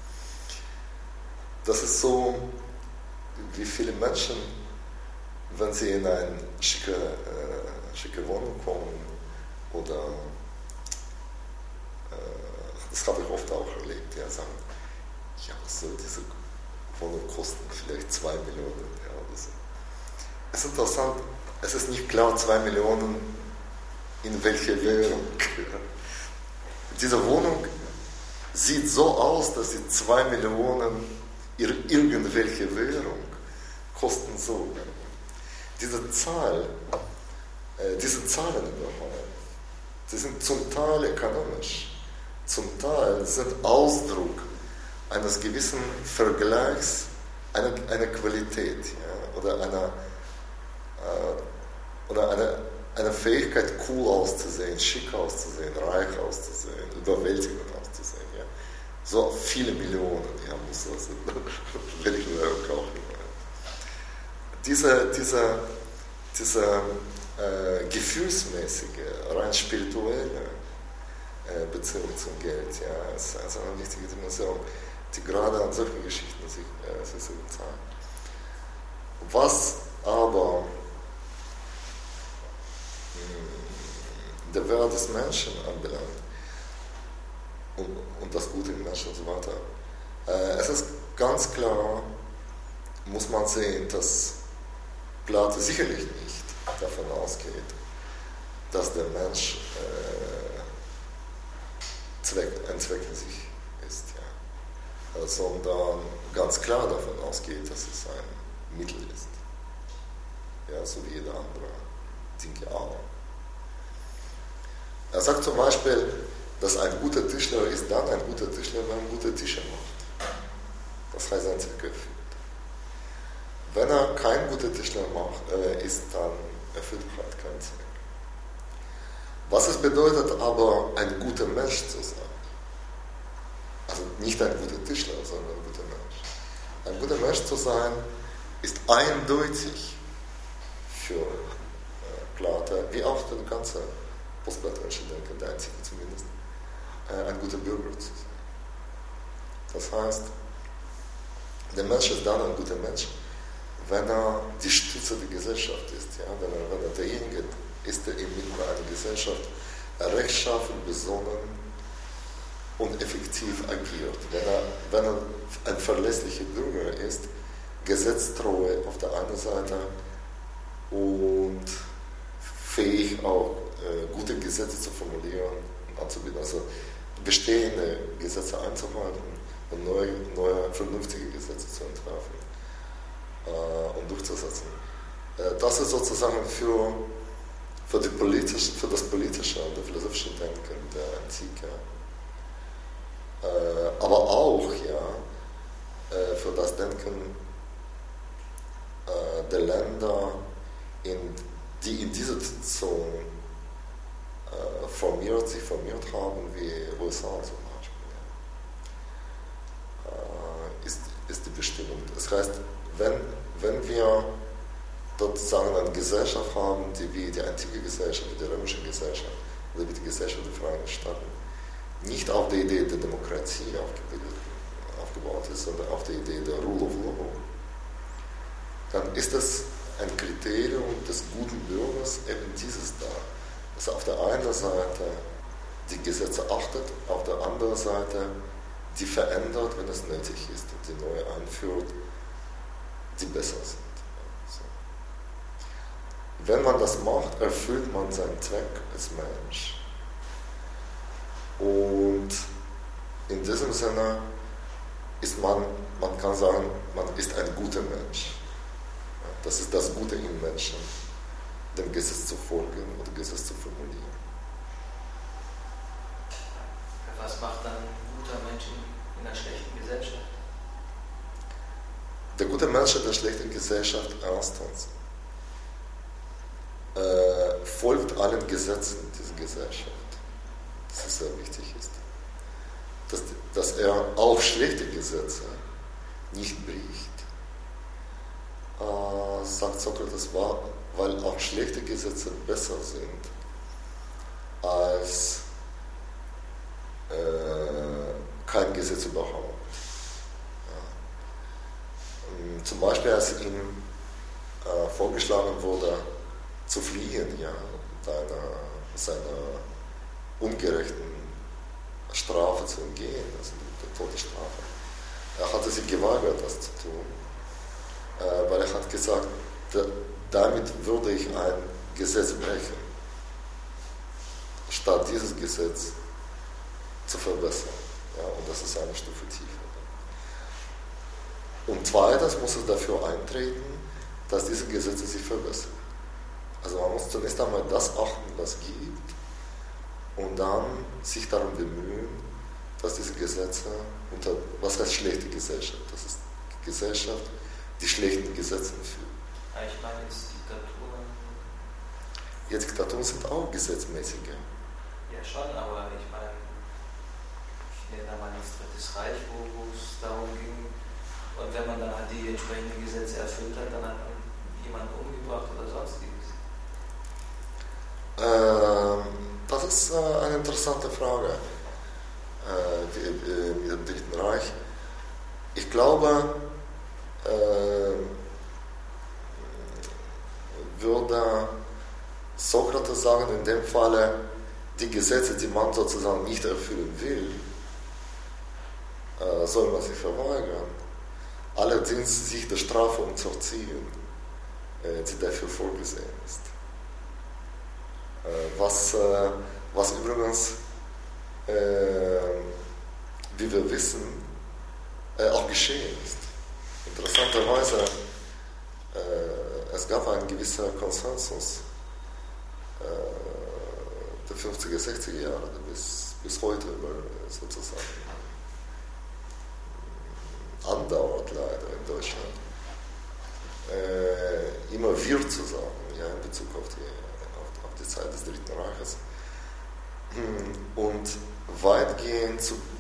Das ist so, wie viele Menschen, wenn sie in eine schicke Wohnung kommen oder das habe ich oft auch erlebt, ja, sagen, ja, was soll diese Wohnung kosten? Vielleicht 2 Millionen. Ja, oder so. Es ist interessant, es ist nicht klar, 2 Millionen in welche Währung. Diese Wohnung sieht so aus, dass sie 2 Millionen in irgendwelche Währung kosten so. Diese Zahlen überhaupt, die sind zum Teil ökonomisch, zum Teil sind Ausdruck eines gewissen Vergleichs, einer Qualität, ja, oder eine Fähigkeit, cool auszusehen, schick auszusehen, reich auszusehen, überwältigend auszusehen. Ja. So viele Millionen, ja, muss das welche Währung kaufen. Diese gefühlsmäßige, rein spirituelle Beziehung zum Geld, ja, ist also eine wichtige Dimension, die gerade an solchen Geschichten sich zeigt. Was aber der Wert des Menschen anbelangt und das Gute im Menschen und so weiter, es ist ganz klar, muss man sehen, dass Plato sicherlich nicht davon ausgeht, dass der Mensch ein Zweck in sich ist, ja. Sondern ganz klar davon ausgeht, dass es ein Mittel ist, ja, so wie jeder andere Dinge auch. Er sagt zum Beispiel, dass ein guter Tischler ist dann ein guter Tischler, wenn er gute Tische macht. Das heißt, sein Zweck erfüllt. Wenn er kein guter Tischler ist, dann erfüllt er halt keinen Zweck. Was es bedeutet aber, ein guter Mensch zu sein? Also nicht ein guter Tischler, sondern ein guter Mensch. Ein guter Mensch zu sein, ist eindeutig für Plato, wie auch für die ganze postplatonische Denken, der einzige zumindest, ein guter Bürger zu sein. Das heißt, der Mensch ist dann ein guter Mensch, wenn er die Stütze der Gesellschaft ist, ja? wenn er derjenige ist, der inmitten einer Gesellschaft rechtschaffen, besonnen und effektiv agiert. Wenn er ein verlässlicher Bürger ist, gesetztreu auf der einen Seite und fähig auch gute Gesetze zu formulieren und anzubieten, also bestehende Gesetze einzuhalten und neue vernünftige Gesetze zu entwerfen und durchzusetzen. Das ist sozusagen für das politische und das philosophische Denken der Antike, aber auch für das Denken der Länder, die in dieser Situation sich formiert haben, wie USA zum Beispiel, ist die Bestimmung. Das heißt, wenn wir sozusagen eine Gesellschaft haben, die wie die antike Gesellschaft, wie die römische Gesellschaft oder wie die Gesellschaft der Vereinigten Staaten nicht auf der Idee der Demokratie aufgebaut ist, sondern auf der Idee der Rule of Law, dann ist das ein Kriterium des guten Bürgers eben dieses da, dass er auf der einen Seite die Gesetze achtet, auf der anderen Seite die verändert, wenn es nötig ist, und die neu einführt, die besser sind. Wenn man das macht, erfüllt man seinen Zweck als Mensch. Und in diesem Sinne ist man kann sagen, man ist ein guter Mensch. Das ist das Gute im Menschen, dem Gesetz zu folgen oder Gesetz zu formulieren. Was macht dann ein guter Mensch in einer schlechten Gesellschaft? Der gute Mensch in der schlechten Gesellschaft erstens folgt allen Gesetzen dieser Gesellschaft. Das ist sehr wichtig ist. Dass er auch schlechte Gesetze nicht bricht. Sagt Sokrates, weil auch schlechte Gesetze besser sind als kein Gesetz überhaupt. Ja. Zum Beispiel, als ihm vorgeschlagen wurde, zu fliehen, ja, seiner ungerechten Strafe zu umgehen, also der Todesstrafe. Er hatte sich geweigert, das zu tun, weil er hat gesagt, damit würde ich ein Gesetz brechen, statt dieses Gesetz zu verbessern. Ja, und das ist eine Stufe tiefer. Und zweitens muss es dafür eintreten, dass diese Gesetze sich verbessern. Also man muss zunächst einmal das achten, was gibt, und dann sich darum bemühen, dass diese Gesetze was heißt schlechte Gesellschaft? Das ist Gesellschaft, die schlechten Gesetze führt. Ja, ich meine jetzt Diktaturen. Ja, Diktaturen sind auch gesetzmäßige. Ja schon, aber ich meine, ich nenne da mal das Drittes Reich, wo es darum ging, und wenn man dann halt die entsprechenden Gesetze erfüllt hat, dann hat man jemanden umgebracht oder sonstiges. Das ist eine interessante Frage mit dem Dritten Reich. Ich glaube, würde Sokrates sagen, in dem Falle, die Gesetze, die man sozusagen nicht erfüllen will, soll man sich verweigern. Allerdings sich der Strafe unterziehen, die dafür vorgesehen ist. Was übrigens, wie wir wissen, auch geschehen ist. Interessanterweise, es gab einen gewissen Konsensus der 50er, 60er Jahre bis heute sozusagen andauert leider in Deutschland, immer wir zu sagen, ja, in Bezug auf die Zeit des Dritten Reiches. Und weitgehend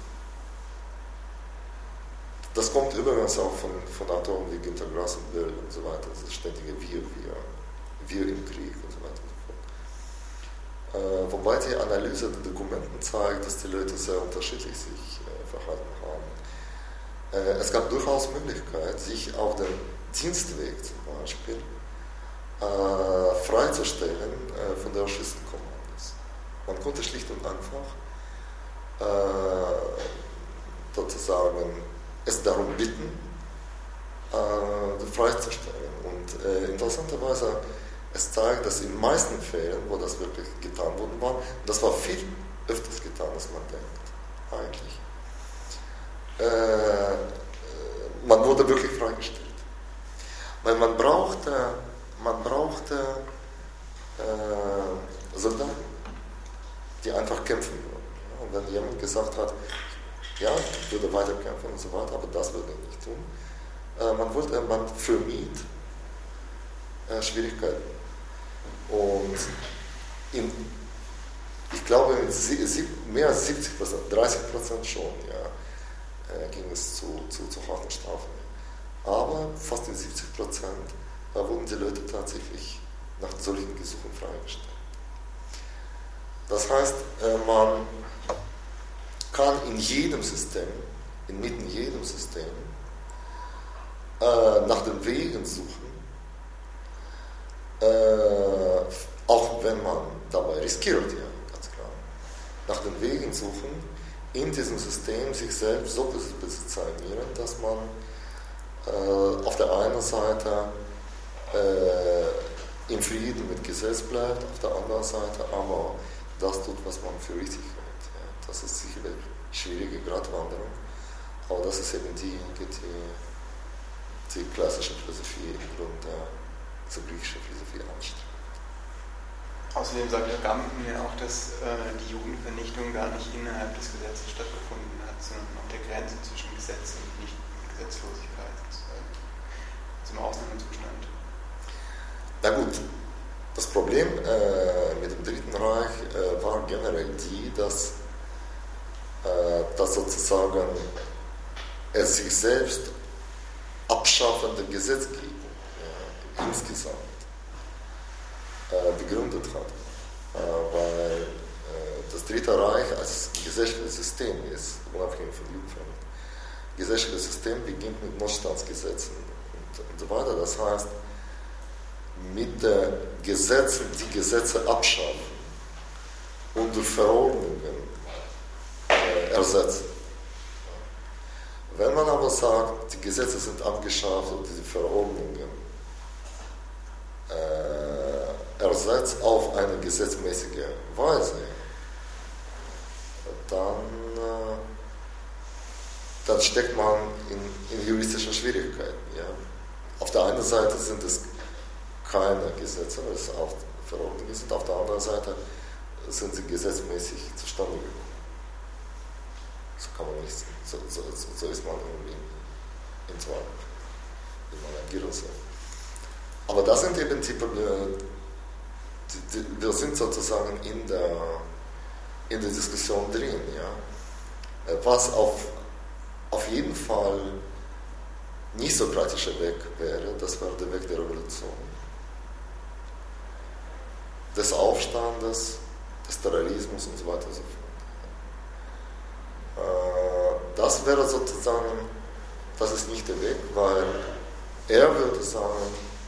das kommt übrigens auch von Autoren wie Günter Grass und Böll und so weiter, das ständige wir im Krieg und so weiter und so fort. Wobei die Analyse der Dokumenten zeigt, dass die Leute sehr unterschiedlich sich verhalten haben. Es gab durchaus Möglichkeit, sich auf dem Dienstweg zum Beispiel freizustellen von der Faschistenkommandos. Man konnte schlicht und einfach sozusagen es darum bitten, freizustellen. Und interessanterweise, es zeigt, dass in den meisten Fällen, wo das wirklich getan worden war, das war viel öfters getan, als man denkt, eigentlich. Man wurde wirklich freigestellt. Weil man brauchte Soldaten, die einfach kämpfen würden. Und wenn jemand gesagt hat, ja, ich würde weiter kämpfen und so weiter, aber das würde ich nicht tun, man vermied Schwierigkeiten. Und ich glaube, mehr als 70%, 30% schon, ja, ging es zu harten Strafen. Aber fast in 70% wurden die Leute tatsächlich nach solchen Gesuchen freigestellt. Das heißt, man kann inmitten jedem System, nach den Wegen suchen, auch wenn man dabei riskiert, ja, ganz klar, nach den Wegen suchen, in diesem System sich selbst so positionieren, dass man auf der einen Seite im Frieden mit Gesetz bleibt, auf der anderen Seite aber das tut, was man für richtig hält. Ja. Das ist sicherlich eine schwierige Gratwanderung, aber das ist eben die klassische Philosophie im Grunde zur griechischen Philosophie anstrebt. Außerdem sagt Agamben ja auch, dass die Judenvernichtung gar nicht innerhalb des Gesetzes stattgefunden hat, sondern auf der Grenze zwischen Gesetz und Nicht-Gesetzlosigkeit, zum Ausnahmezustand. Na gut, das Problem mit dem Dritten Reich war generell dass sozusagen es sich selbst abschaffende Gesetzgebung insgesamt begründet hat, weil das das Dritte Reich als gesellschaftliches System ist, unabhängig von Judenfreiheit. Gesellschaftliches System beginnt mit Notstandsgesetzen und so weiter. Das heißt, mit Gesetzen, die Gesetze abschaffen und durch Verordnungen ersetzen. Wenn man aber sagt, die Gesetze sind abgeschafft und diese Verordnungen ersetzt auf eine gesetzmäßige Weise, dann steckt man in juristischen Schwierigkeiten. Ja? Auf der einen Seite sind es keine Gesetze, weil es auch Verordnungen sind, auf der anderen Seite sind sie gesetzmäßig zustande gekommen. So kann man nicht, so ist man irgendwie in Zweifel, wie man agieren soll. Aber das sind eben wir sind sozusagen in der Diskussion drin. Ja? Was auf jeden Fall nicht so praktischer Weg wäre, das wäre der Weg der Revolution. Des Aufstandes, des Terrorismus und so weiter und so fort. Das wäre sozusagen, das ist nicht der Weg, weil er würde sagen,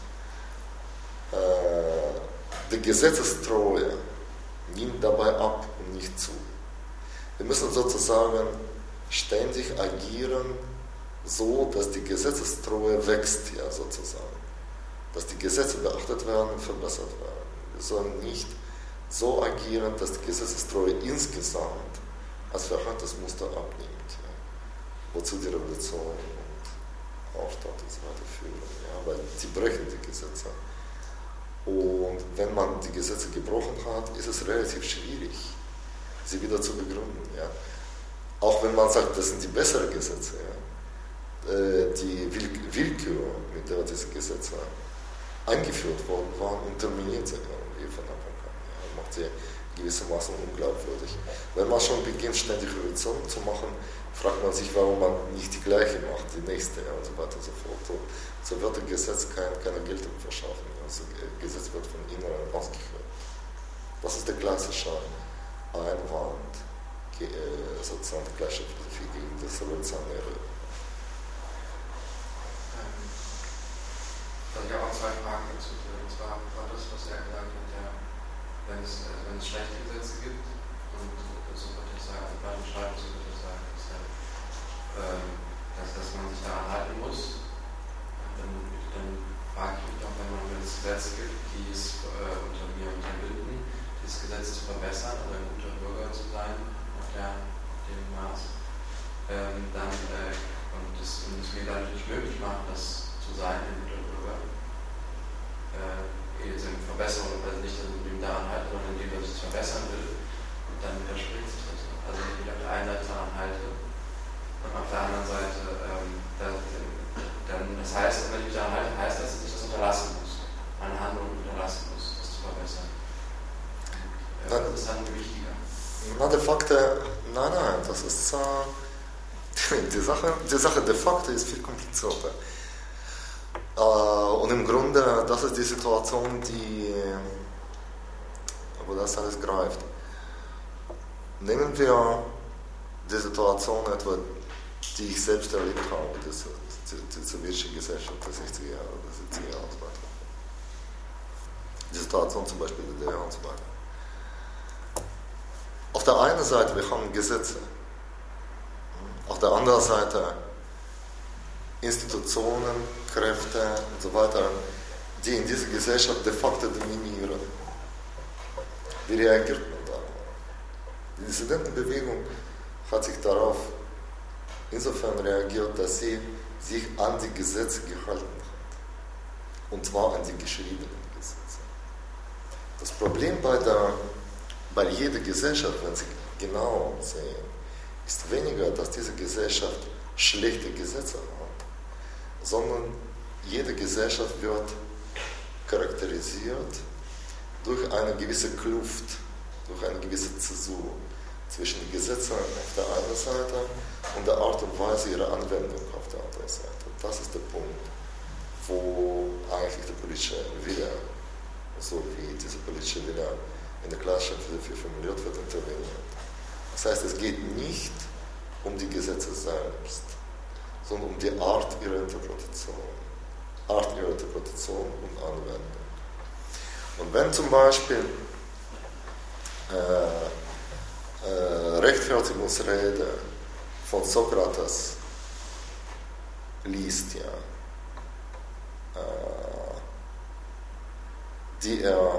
die Gesetzestreue nimmt dabei ab und nicht zu. Wir müssen sozusagen ständig agieren, so dass die Gesetzestreue wächst, ja, sozusagen. Dass die Gesetze beachtet werden und verbessert werden. Wir sollen nicht so agieren, dass die Gesetzestreue insgesamt als Verhaltensmuster abnimmt. Ja. Wozu die Revolution und Aufstand und so weiter führen. Ja, weil sie brechen die Gesetze. Und wenn man die Gesetze gebrochen hat, ist es relativ schwierig, sie wieder zu begründen. Ja. Auch wenn man sagt, das sind die besseren Gesetze. Ja. Die Willkür, mit der diese Gesetze eingeführt worden waren, unterminiert sie irgendwie von Anfang an. Ja. Macht sie gewissermaßen unglaubwürdig. Wenn man schon beginnt, ständig Revolutionen zu machen, fragt man sich, warum man nicht die gleiche macht, die nächste, ja, und so weiter und so fort. So wird das Gesetz keine Geltung verschaffen. Also das Gesetz wird von innen ausgeführt. Das ist der klassische Einwand, sozusagen die gleiche Philosophie gegen das Revolutionäre. Ich habe auch zwei Fragen dazu. Und zwar war das, was er gesagt hat, ja, wenn es schlechte Gesetze gibt, und so würde ich sagen, bei dem Schreiben, so würde ich sagen, dass man sich daran halten muss, dann frage ich mich auch, wenn es Gesetze gibt, die es unter mir unterbinden, dieses Gesetz zu verbessern oder ein guter Bürger zu sein, auf dem Maß, und es mir dadurch nicht möglich macht, das zu sein, ein guter Bürger, jetzt in Verbesserung, also nicht indem daran halte, sondern indem ich es verbessern will, und dann widerspricht sich das. Also wenn ich mich auf der einen Seite daran halte und auf der anderen Seite dann, das heißt, wenn ich mich daran halte, heißt das, dass ich das unterlassen muss, meine Handlung unterlassen muss, das zu verbessern. Das ist dann wichtiger. Na, de facto, nein, das ist die Sache de facto ist viel komplizierter. Und im Grunde, das ist die Situation, wo das alles greift. Nehmen wir die Situation etwa, die ich selbst erlebt habe, die sowjetische Gesellschaft der 60er Jahre oder 70er Jahre und so weiter. Die Situation zum Beispiel der DDR und so weiter. Auf der einen Seite, wir haben Gesetze. Auf der anderen Seite Institutionen, Kräfte und so weiter, die in dieser Gesellschaft de facto dominieren. Wie reagiert man darauf? Die Dissidentenbewegung hat sich darauf insofern reagiert, dass sie sich an die Gesetze gehalten hat. Und zwar an die geschriebenen Gesetze. Das Problem bei jeder Gesellschaft, wenn Sie genau sehen, ist weniger, dass diese Gesellschaft schlechte Gesetze hat, sondern jede Gesellschaft wird charakterisiert durch eine gewisse Kluft, durch eine gewisse Zäsur zwischen den Gesetzen auf der einen Seite und der Art und Weise ihrer Anwendung auf der anderen Seite. Das ist der Punkt, wo eigentlich der politische Wille, so wie dieser politische Wille in der klassischen Philosophie formuliert wird, interveniert. Das heißt, es geht nicht um die Gesetze selbst, sondern um die Art ihrer Interpretation. Art ihrer Interpretation und Anwendung. Und wenn zum Beispiel Rechtfertigungsrede von Sokrates liest, ja, die er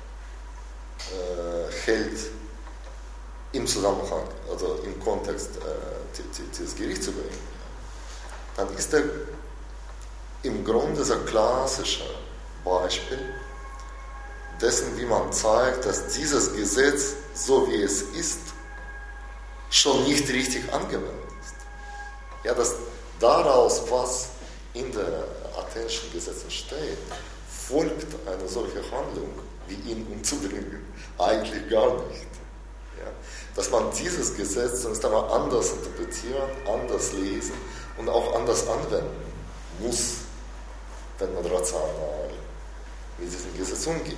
hält im Zusammenhang, also im Kontext des Gerichtsübergehens, dann ist er im Grunde so ein klassisches Beispiel dessen, wie man zeigt, dass dieses Gesetz, so wie es ist, schon nicht richtig angewendet ist. Ja, dass daraus, was in den athenischen Gesetzen steht, folgt eine solche Handlung, wie ihn umzubringen, eigentlich gar nicht. Ja, dass man dieses Gesetz zunächst einmal anders interpretieren, anders lesen und auch anders anwenden muss, wenn man rational mit diesem Gesetz umgeht.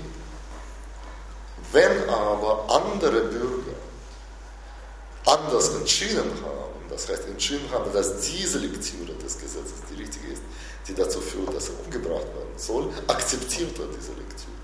Wenn aber andere Bürger anders entschieden haben, das heißt entschieden haben, dass diese Lektüre des Gesetzes die richtige ist, die dazu führt, dass er umgebracht werden soll, akzeptiert er diese Lektüre.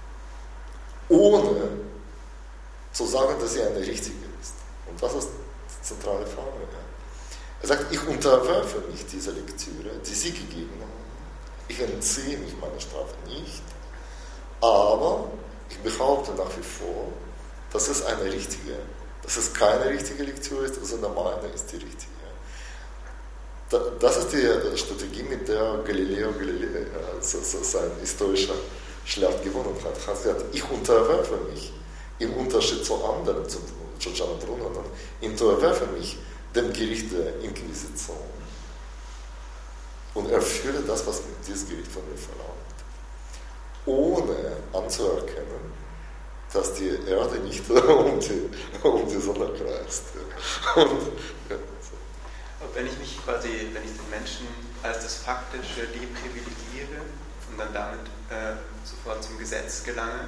Ohne zu sagen, dass sie eine richtige ist. Und das ist die zentrale Frage. Ja. Er sagt, ich unterwerfe mich dieser Lektüre, die Sie gegeben haben. Ich entziehe mich meiner Strafe nicht, aber ich behaupte nach wie vor, dass es eine richtige, dass es keine richtige Lektüre ist, sondern meine ist die richtige. Das ist die Strategie, mit der Galileo Galilei sein historischer Schlacht gewonnen hat. Er hat gesagt, ich unterwerfe mich, im Unterschied zu anderen, zu Giordano Bruno, ich unterwerfe mich dem Gericht der Inquisition und erfülle das, was dieses Gericht von mir verlangt, ohne anzuerkennen, dass die Erde nicht um die Sonne kreist. Wenn ich den Menschen als das Faktische deprivilegiere und dann damit sofort zum Gesetz gelange,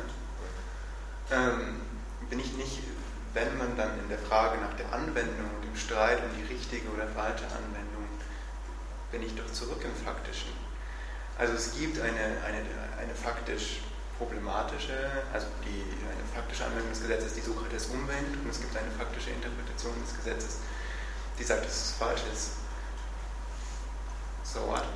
bin ich nicht, wenn man dann in der Frage nach der Anwendung und im Streit um die richtige oder falsche Anwendung, bin ich doch zurück im Faktischen. Also es gibt eine faktisch problematische, also eine faktische Anwendung des Gesetzes, die Sokrates umwendet, und es gibt eine faktische Interpretation des Gesetzes, die sagt, dass es falsch ist. So what?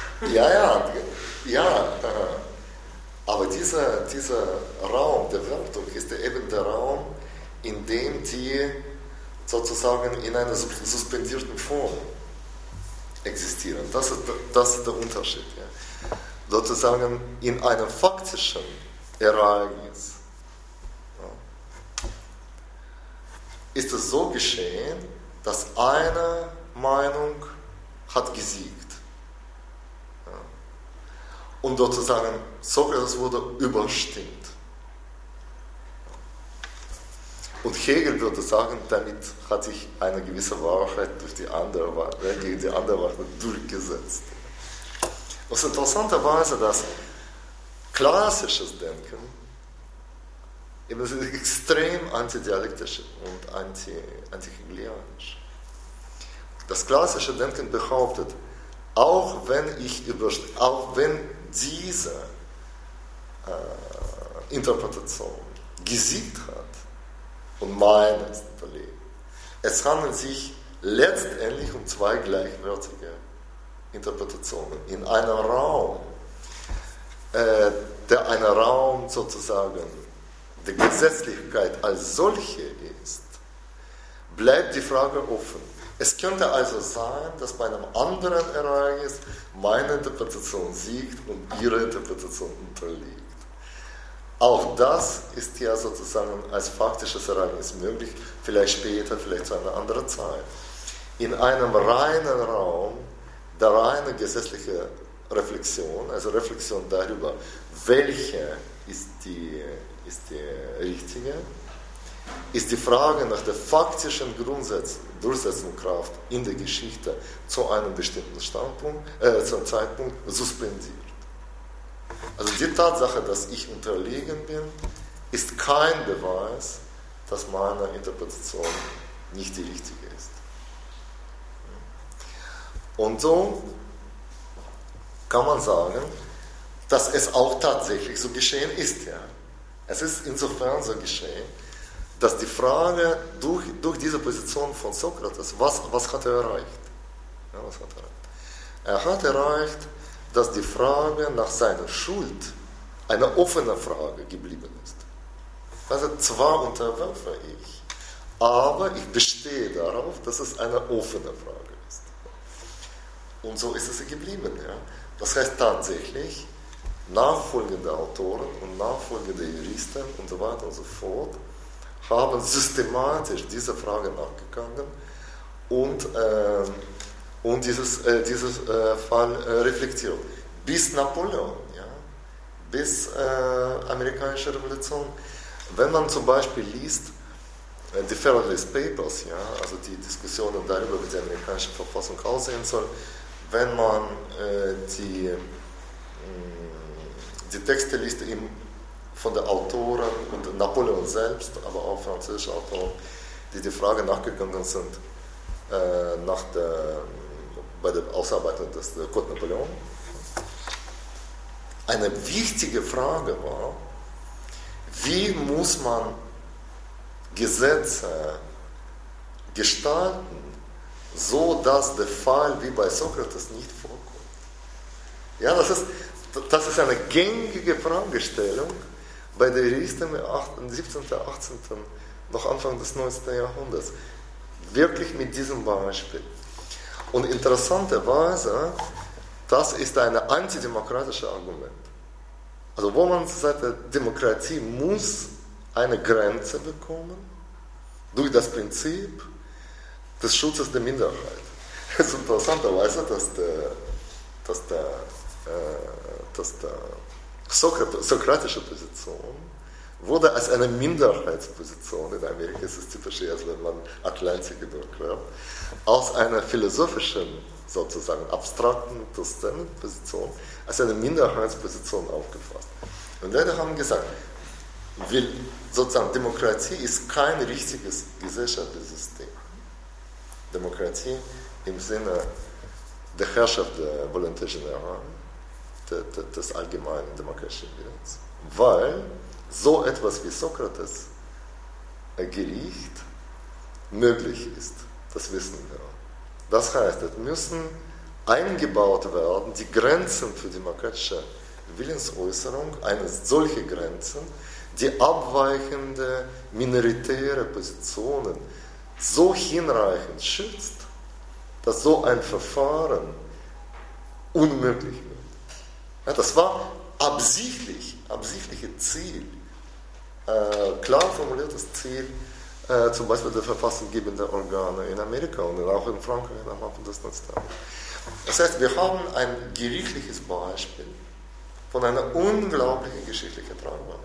Ja. Aber dieser Raum der Wertung ist eben der Raum, in dem die sozusagen in einer suspendierten Form existieren. Das ist der Unterschied. Ja. Sozusagen in einem faktischen Ereignis ist es so geschehen, dass eine Meinung hat gesiegt. Ja. Und sozusagen Sokrates wurde überstimmt. Und Hegel würde sagen, damit hat sich eine gewisse Wahrheit gegen die andere Wahrheit durchgesetzt. Und es ist interessanterweise, dass klassisches Denken eben extrem antidialektisch und anti-hegelianisch. Das klassische Denken behauptet, auch wenn diese Interpretation gesiegt hat und meine ist unterlegen, es handelt sich letztendlich um zwei gleichwertige Interpretationen in einem Raum, der ein Raum sozusagen der Gesetzlichkeit als solche ist, bleibt die Frage offen. Es könnte also sein, dass bei einem anderen Ereignis meine Interpretation siegt und ihre Interpretation unterliegt. Auch das ist ja sozusagen als faktisches Ereignis möglich, vielleicht später, vielleicht zu einer anderen Zeit. In einem reinen Raum, der reine gesetzliche Reflexion, also Reflexion darüber, welche ist die richtige, ist die Frage nach der faktischen Durchsetzungskraft in der Geschichte zu einem bestimmten Zeitpunkt suspendiert. Also die Tatsache, dass ich unterlegen bin, ist kein Beweis, dass meine Interpretation nicht die richtige ist. Und so kann man sagen, dass es auch tatsächlich so geschehen ist. Ja. Es ist insofern so geschehen, dass die Frage durch diese Position von Sokrates, was hat er erreicht? Ja, was hat er erreicht? Er hat erreicht, dass die Frage nach seiner Schuld eine offene Frage geblieben ist. Also zwar unterwerfe ich, aber ich bestehe darauf, dass es eine offene Frage ist. Und so ist es geblieben. Ja. Das heißt tatsächlich, nachfolgende Autoren und nachfolgende Juristen und so weiter und so fort haben systematisch diese Frage nachgegangen und dieses Fall reflektiert. Bis Napoleon, ja, bis amerikanische Revolution. Wenn man zum Beispiel liest die Federalist Papers, ja, also die Diskussionen darüber, wie die amerikanische Verfassung aussehen soll, wenn man die Texte liest von den Autoren und Napoleon selbst, aber auch französische Autoren, die die Frage nachgegangen sind bei der Ausarbeitung des Code Napoleon. Eine wichtige Frage war, wie muss man Gesetze gestalten, so dass der Fall wie bei Sokrates nicht vorkommt. Ja, das ist eine gängige Fragestellung bei den Juristen im 17., 18., noch Anfang des 19. Jahrhunderts. Wirklich mit diesem Beispiel. Und interessanterweise, das ist ein antidemokratisches Argument. Also wo man sagt, Demokratie muss eine Grenze bekommen, durch das Prinzip des Schutzes der Minderheit. Es ist interessanterweise, dass der sokratische Position wurde als eine Minderheitsposition in Amerika, es ist typisch erst, wenn man Atlantik durchquert, aus einer philosophischen, sozusagen abstrakten Position, als eine Minderheitsposition aufgefasst. Und Leute haben gesagt, sozusagen Demokratie ist kein richtiges gesellschaftliches System. Demokratie im Sinne der Herrschaft der Volonté générale, des allgemeinen demokratischen Willens, weil so etwas wie Sokrates Gericht möglich ist. Das wissen wir. Das heißt, es müssen eingebaut werden, die Grenzen für demokratische Willensäußerung, eine solche Grenzen, die abweichende minoritäre Positionen so hinreichend schützt, dass so ein Verfahren unmöglich wird. Ja, das war absichtliches Ziel, klar formuliertes Ziel, zum Beispiel der verfassungsgebenden Organe in Amerika und auch in Frankreich am Anfang des 19. Jahrhunderts. Das heißt, wir haben ein gerichtliches Beispiel von einer unglaublichen geschichtlichen Tragweite.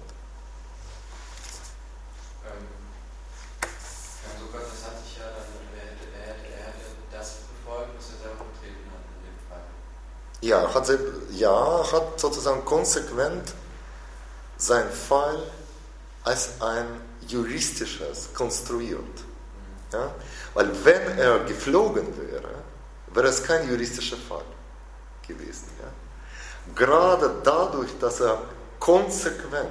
Sokrates hat sich ja dann, er hätte das befolgt, was er selber vertreten hat in dem Fall. Ja, hat sozusagen konsequent seinen Fall als ein juristisches konstruiert. Ja? Weil wenn er geflogen wäre, wäre es kein juristischer Fall gewesen. Ja? Gerade dadurch, dass er konsequent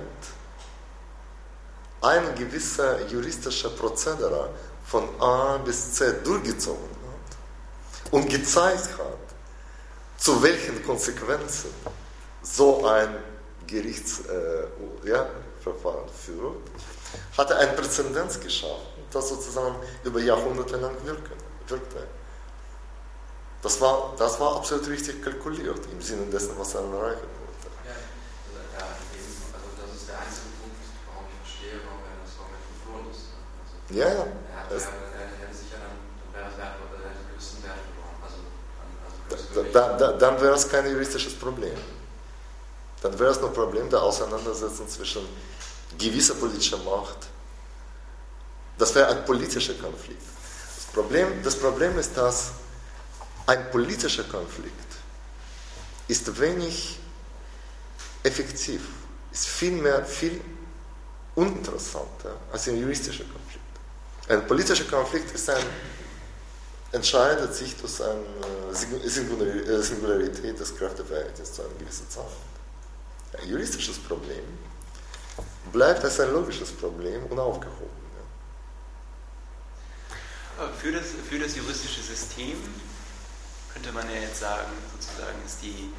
ein gewisser juristischer Prozedere von A bis Z durchgezogen hat und gezeigt hat, zu welchen Konsequenzen so ein Gerichtsverfahren führt, hat er einen Präzedenz geschaffen, das sozusagen über Jahrhunderte lang wirkte. Das war absolut richtig kalkuliert im Sinne dessen, was er erreichen wollte. Ja, also das ist der einzige Punkt, warum ich verstehe, warum er das geflohen ist. Also ja. Er hätte sicher dann wäre es gewissen Wert verloren. Dann wäre es kein juristisches Problem. Dann wäre es nur ein Problem der Auseinandersetzung zwischen gewisser politischer Macht. Das wäre ein politischer Konflikt. Das Problem ist, dass ein politischer Konflikt ist wenig effektiv, ist viel uninteressanter als ein juristischer Konflikt. Ein politischer Konflikt entscheidet sich durch eine Singularität des Kräfteverhältnisses zu einer gewissen Zeit. Ein juristisches Problem bleibt als ein logisches Problem unaufgehoben. Ja. Aber für das juristische System könnte man ja jetzt sagen, sozusagen ist die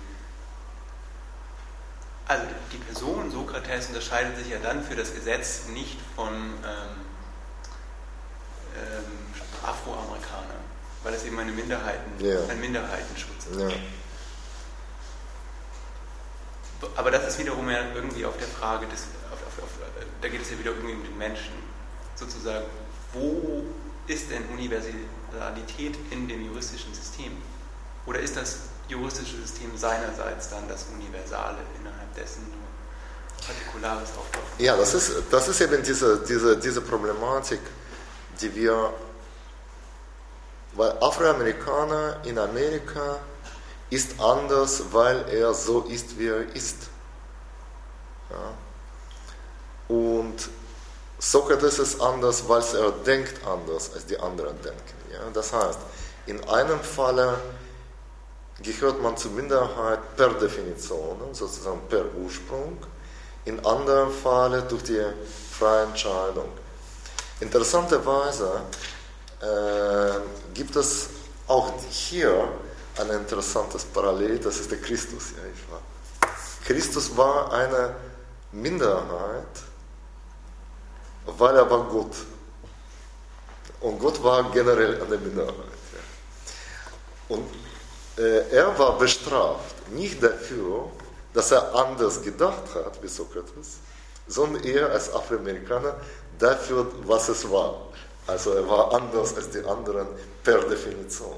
Person Sokrates unterscheidet sich ja dann für das Gesetz nicht von Afroamerikanern, weil es eben ein Minderheitenschutz ist. Ja. Aber das ist wiederum ja irgendwie auf der Frage, da geht es ja wieder irgendwie um den Menschen. Sozusagen, wo ist denn Universalität in dem juristischen System? Oder ist das juristische System seinerseits dann das Universale, innerhalb dessen nur Partikulares auftaucht? Ja, das ist eben diese Problematik, die wir, weil Afroamerikaner in Amerika ist anders, weil er so ist, wie er ist. Ja. Und Sokrates ist anders, weil er denkt anders, als die anderen denken. Ja. Das heißt, in einem Falle gehört man zur Minderheit per Definition, sozusagen per Ursprung, in anderen Fällen durch die freie Entscheidung. Interessanterweise gibt es auch hier ein interessantes Parallel, das ist der Christus. Ja, Christus war eine Minderheit, weil er war Gott. Und Gott war generell eine Minderheit. Ja. Und er war bestraft, nicht dafür, dass er anders gedacht hat wie Sokrates, sondern eher als Afroamerikaner dafür, was es war. Also er war anders als die anderen per Definition.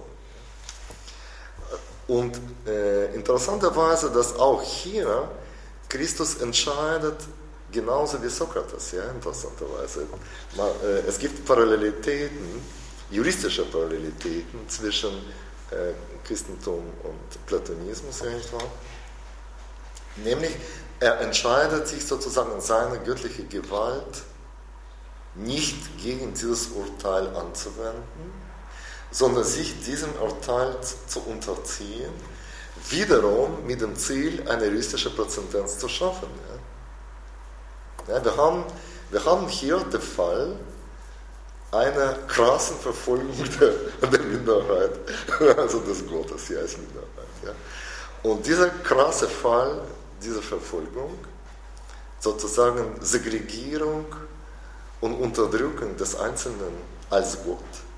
Und interessanterweise, dass auch hier Christus entscheidet, genauso wie Sokrates, ja, interessanterweise. Es gibt Parallelitäten, juristische Parallelitäten zwischen Christentum und Platonismus, ja, nicht wahr? Nämlich, er entscheidet sich sozusagen seine göttliche Gewalt nicht gegen dieses Urteil anzuwenden, sondern sich diesem Urteil zu unterziehen, wiederum mit dem Ziel, eine juristische Präzedenz zu schaffen. Ja. Ja, wir haben hier den Fall einer krassen Verfolgung der Minderheit, also des Gottes hier als Minderheit. Ja. Und dieser krasse Fall, diese Verfolgung, sozusagen Segregierung und Unterdrückung des Einzelnen als Gott,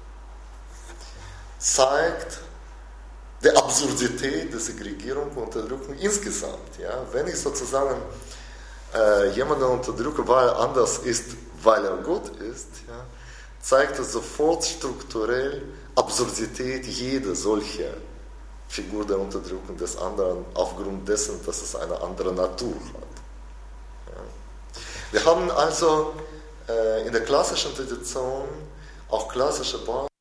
zeigt die Absurdität der Segregierung und Unterdrückung insgesamt. Ja. Wenn ich sozusagen jemanden unterdrücke, weil er anders ist, weil er Gott ist, ja, zeigt es sofort strukturell Absurdität jeder solcher Figur der Unterdrückung des anderen aufgrund dessen, dass es eine andere Natur hat. Ja. Wir haben also in der klassischen Tradition auch klassische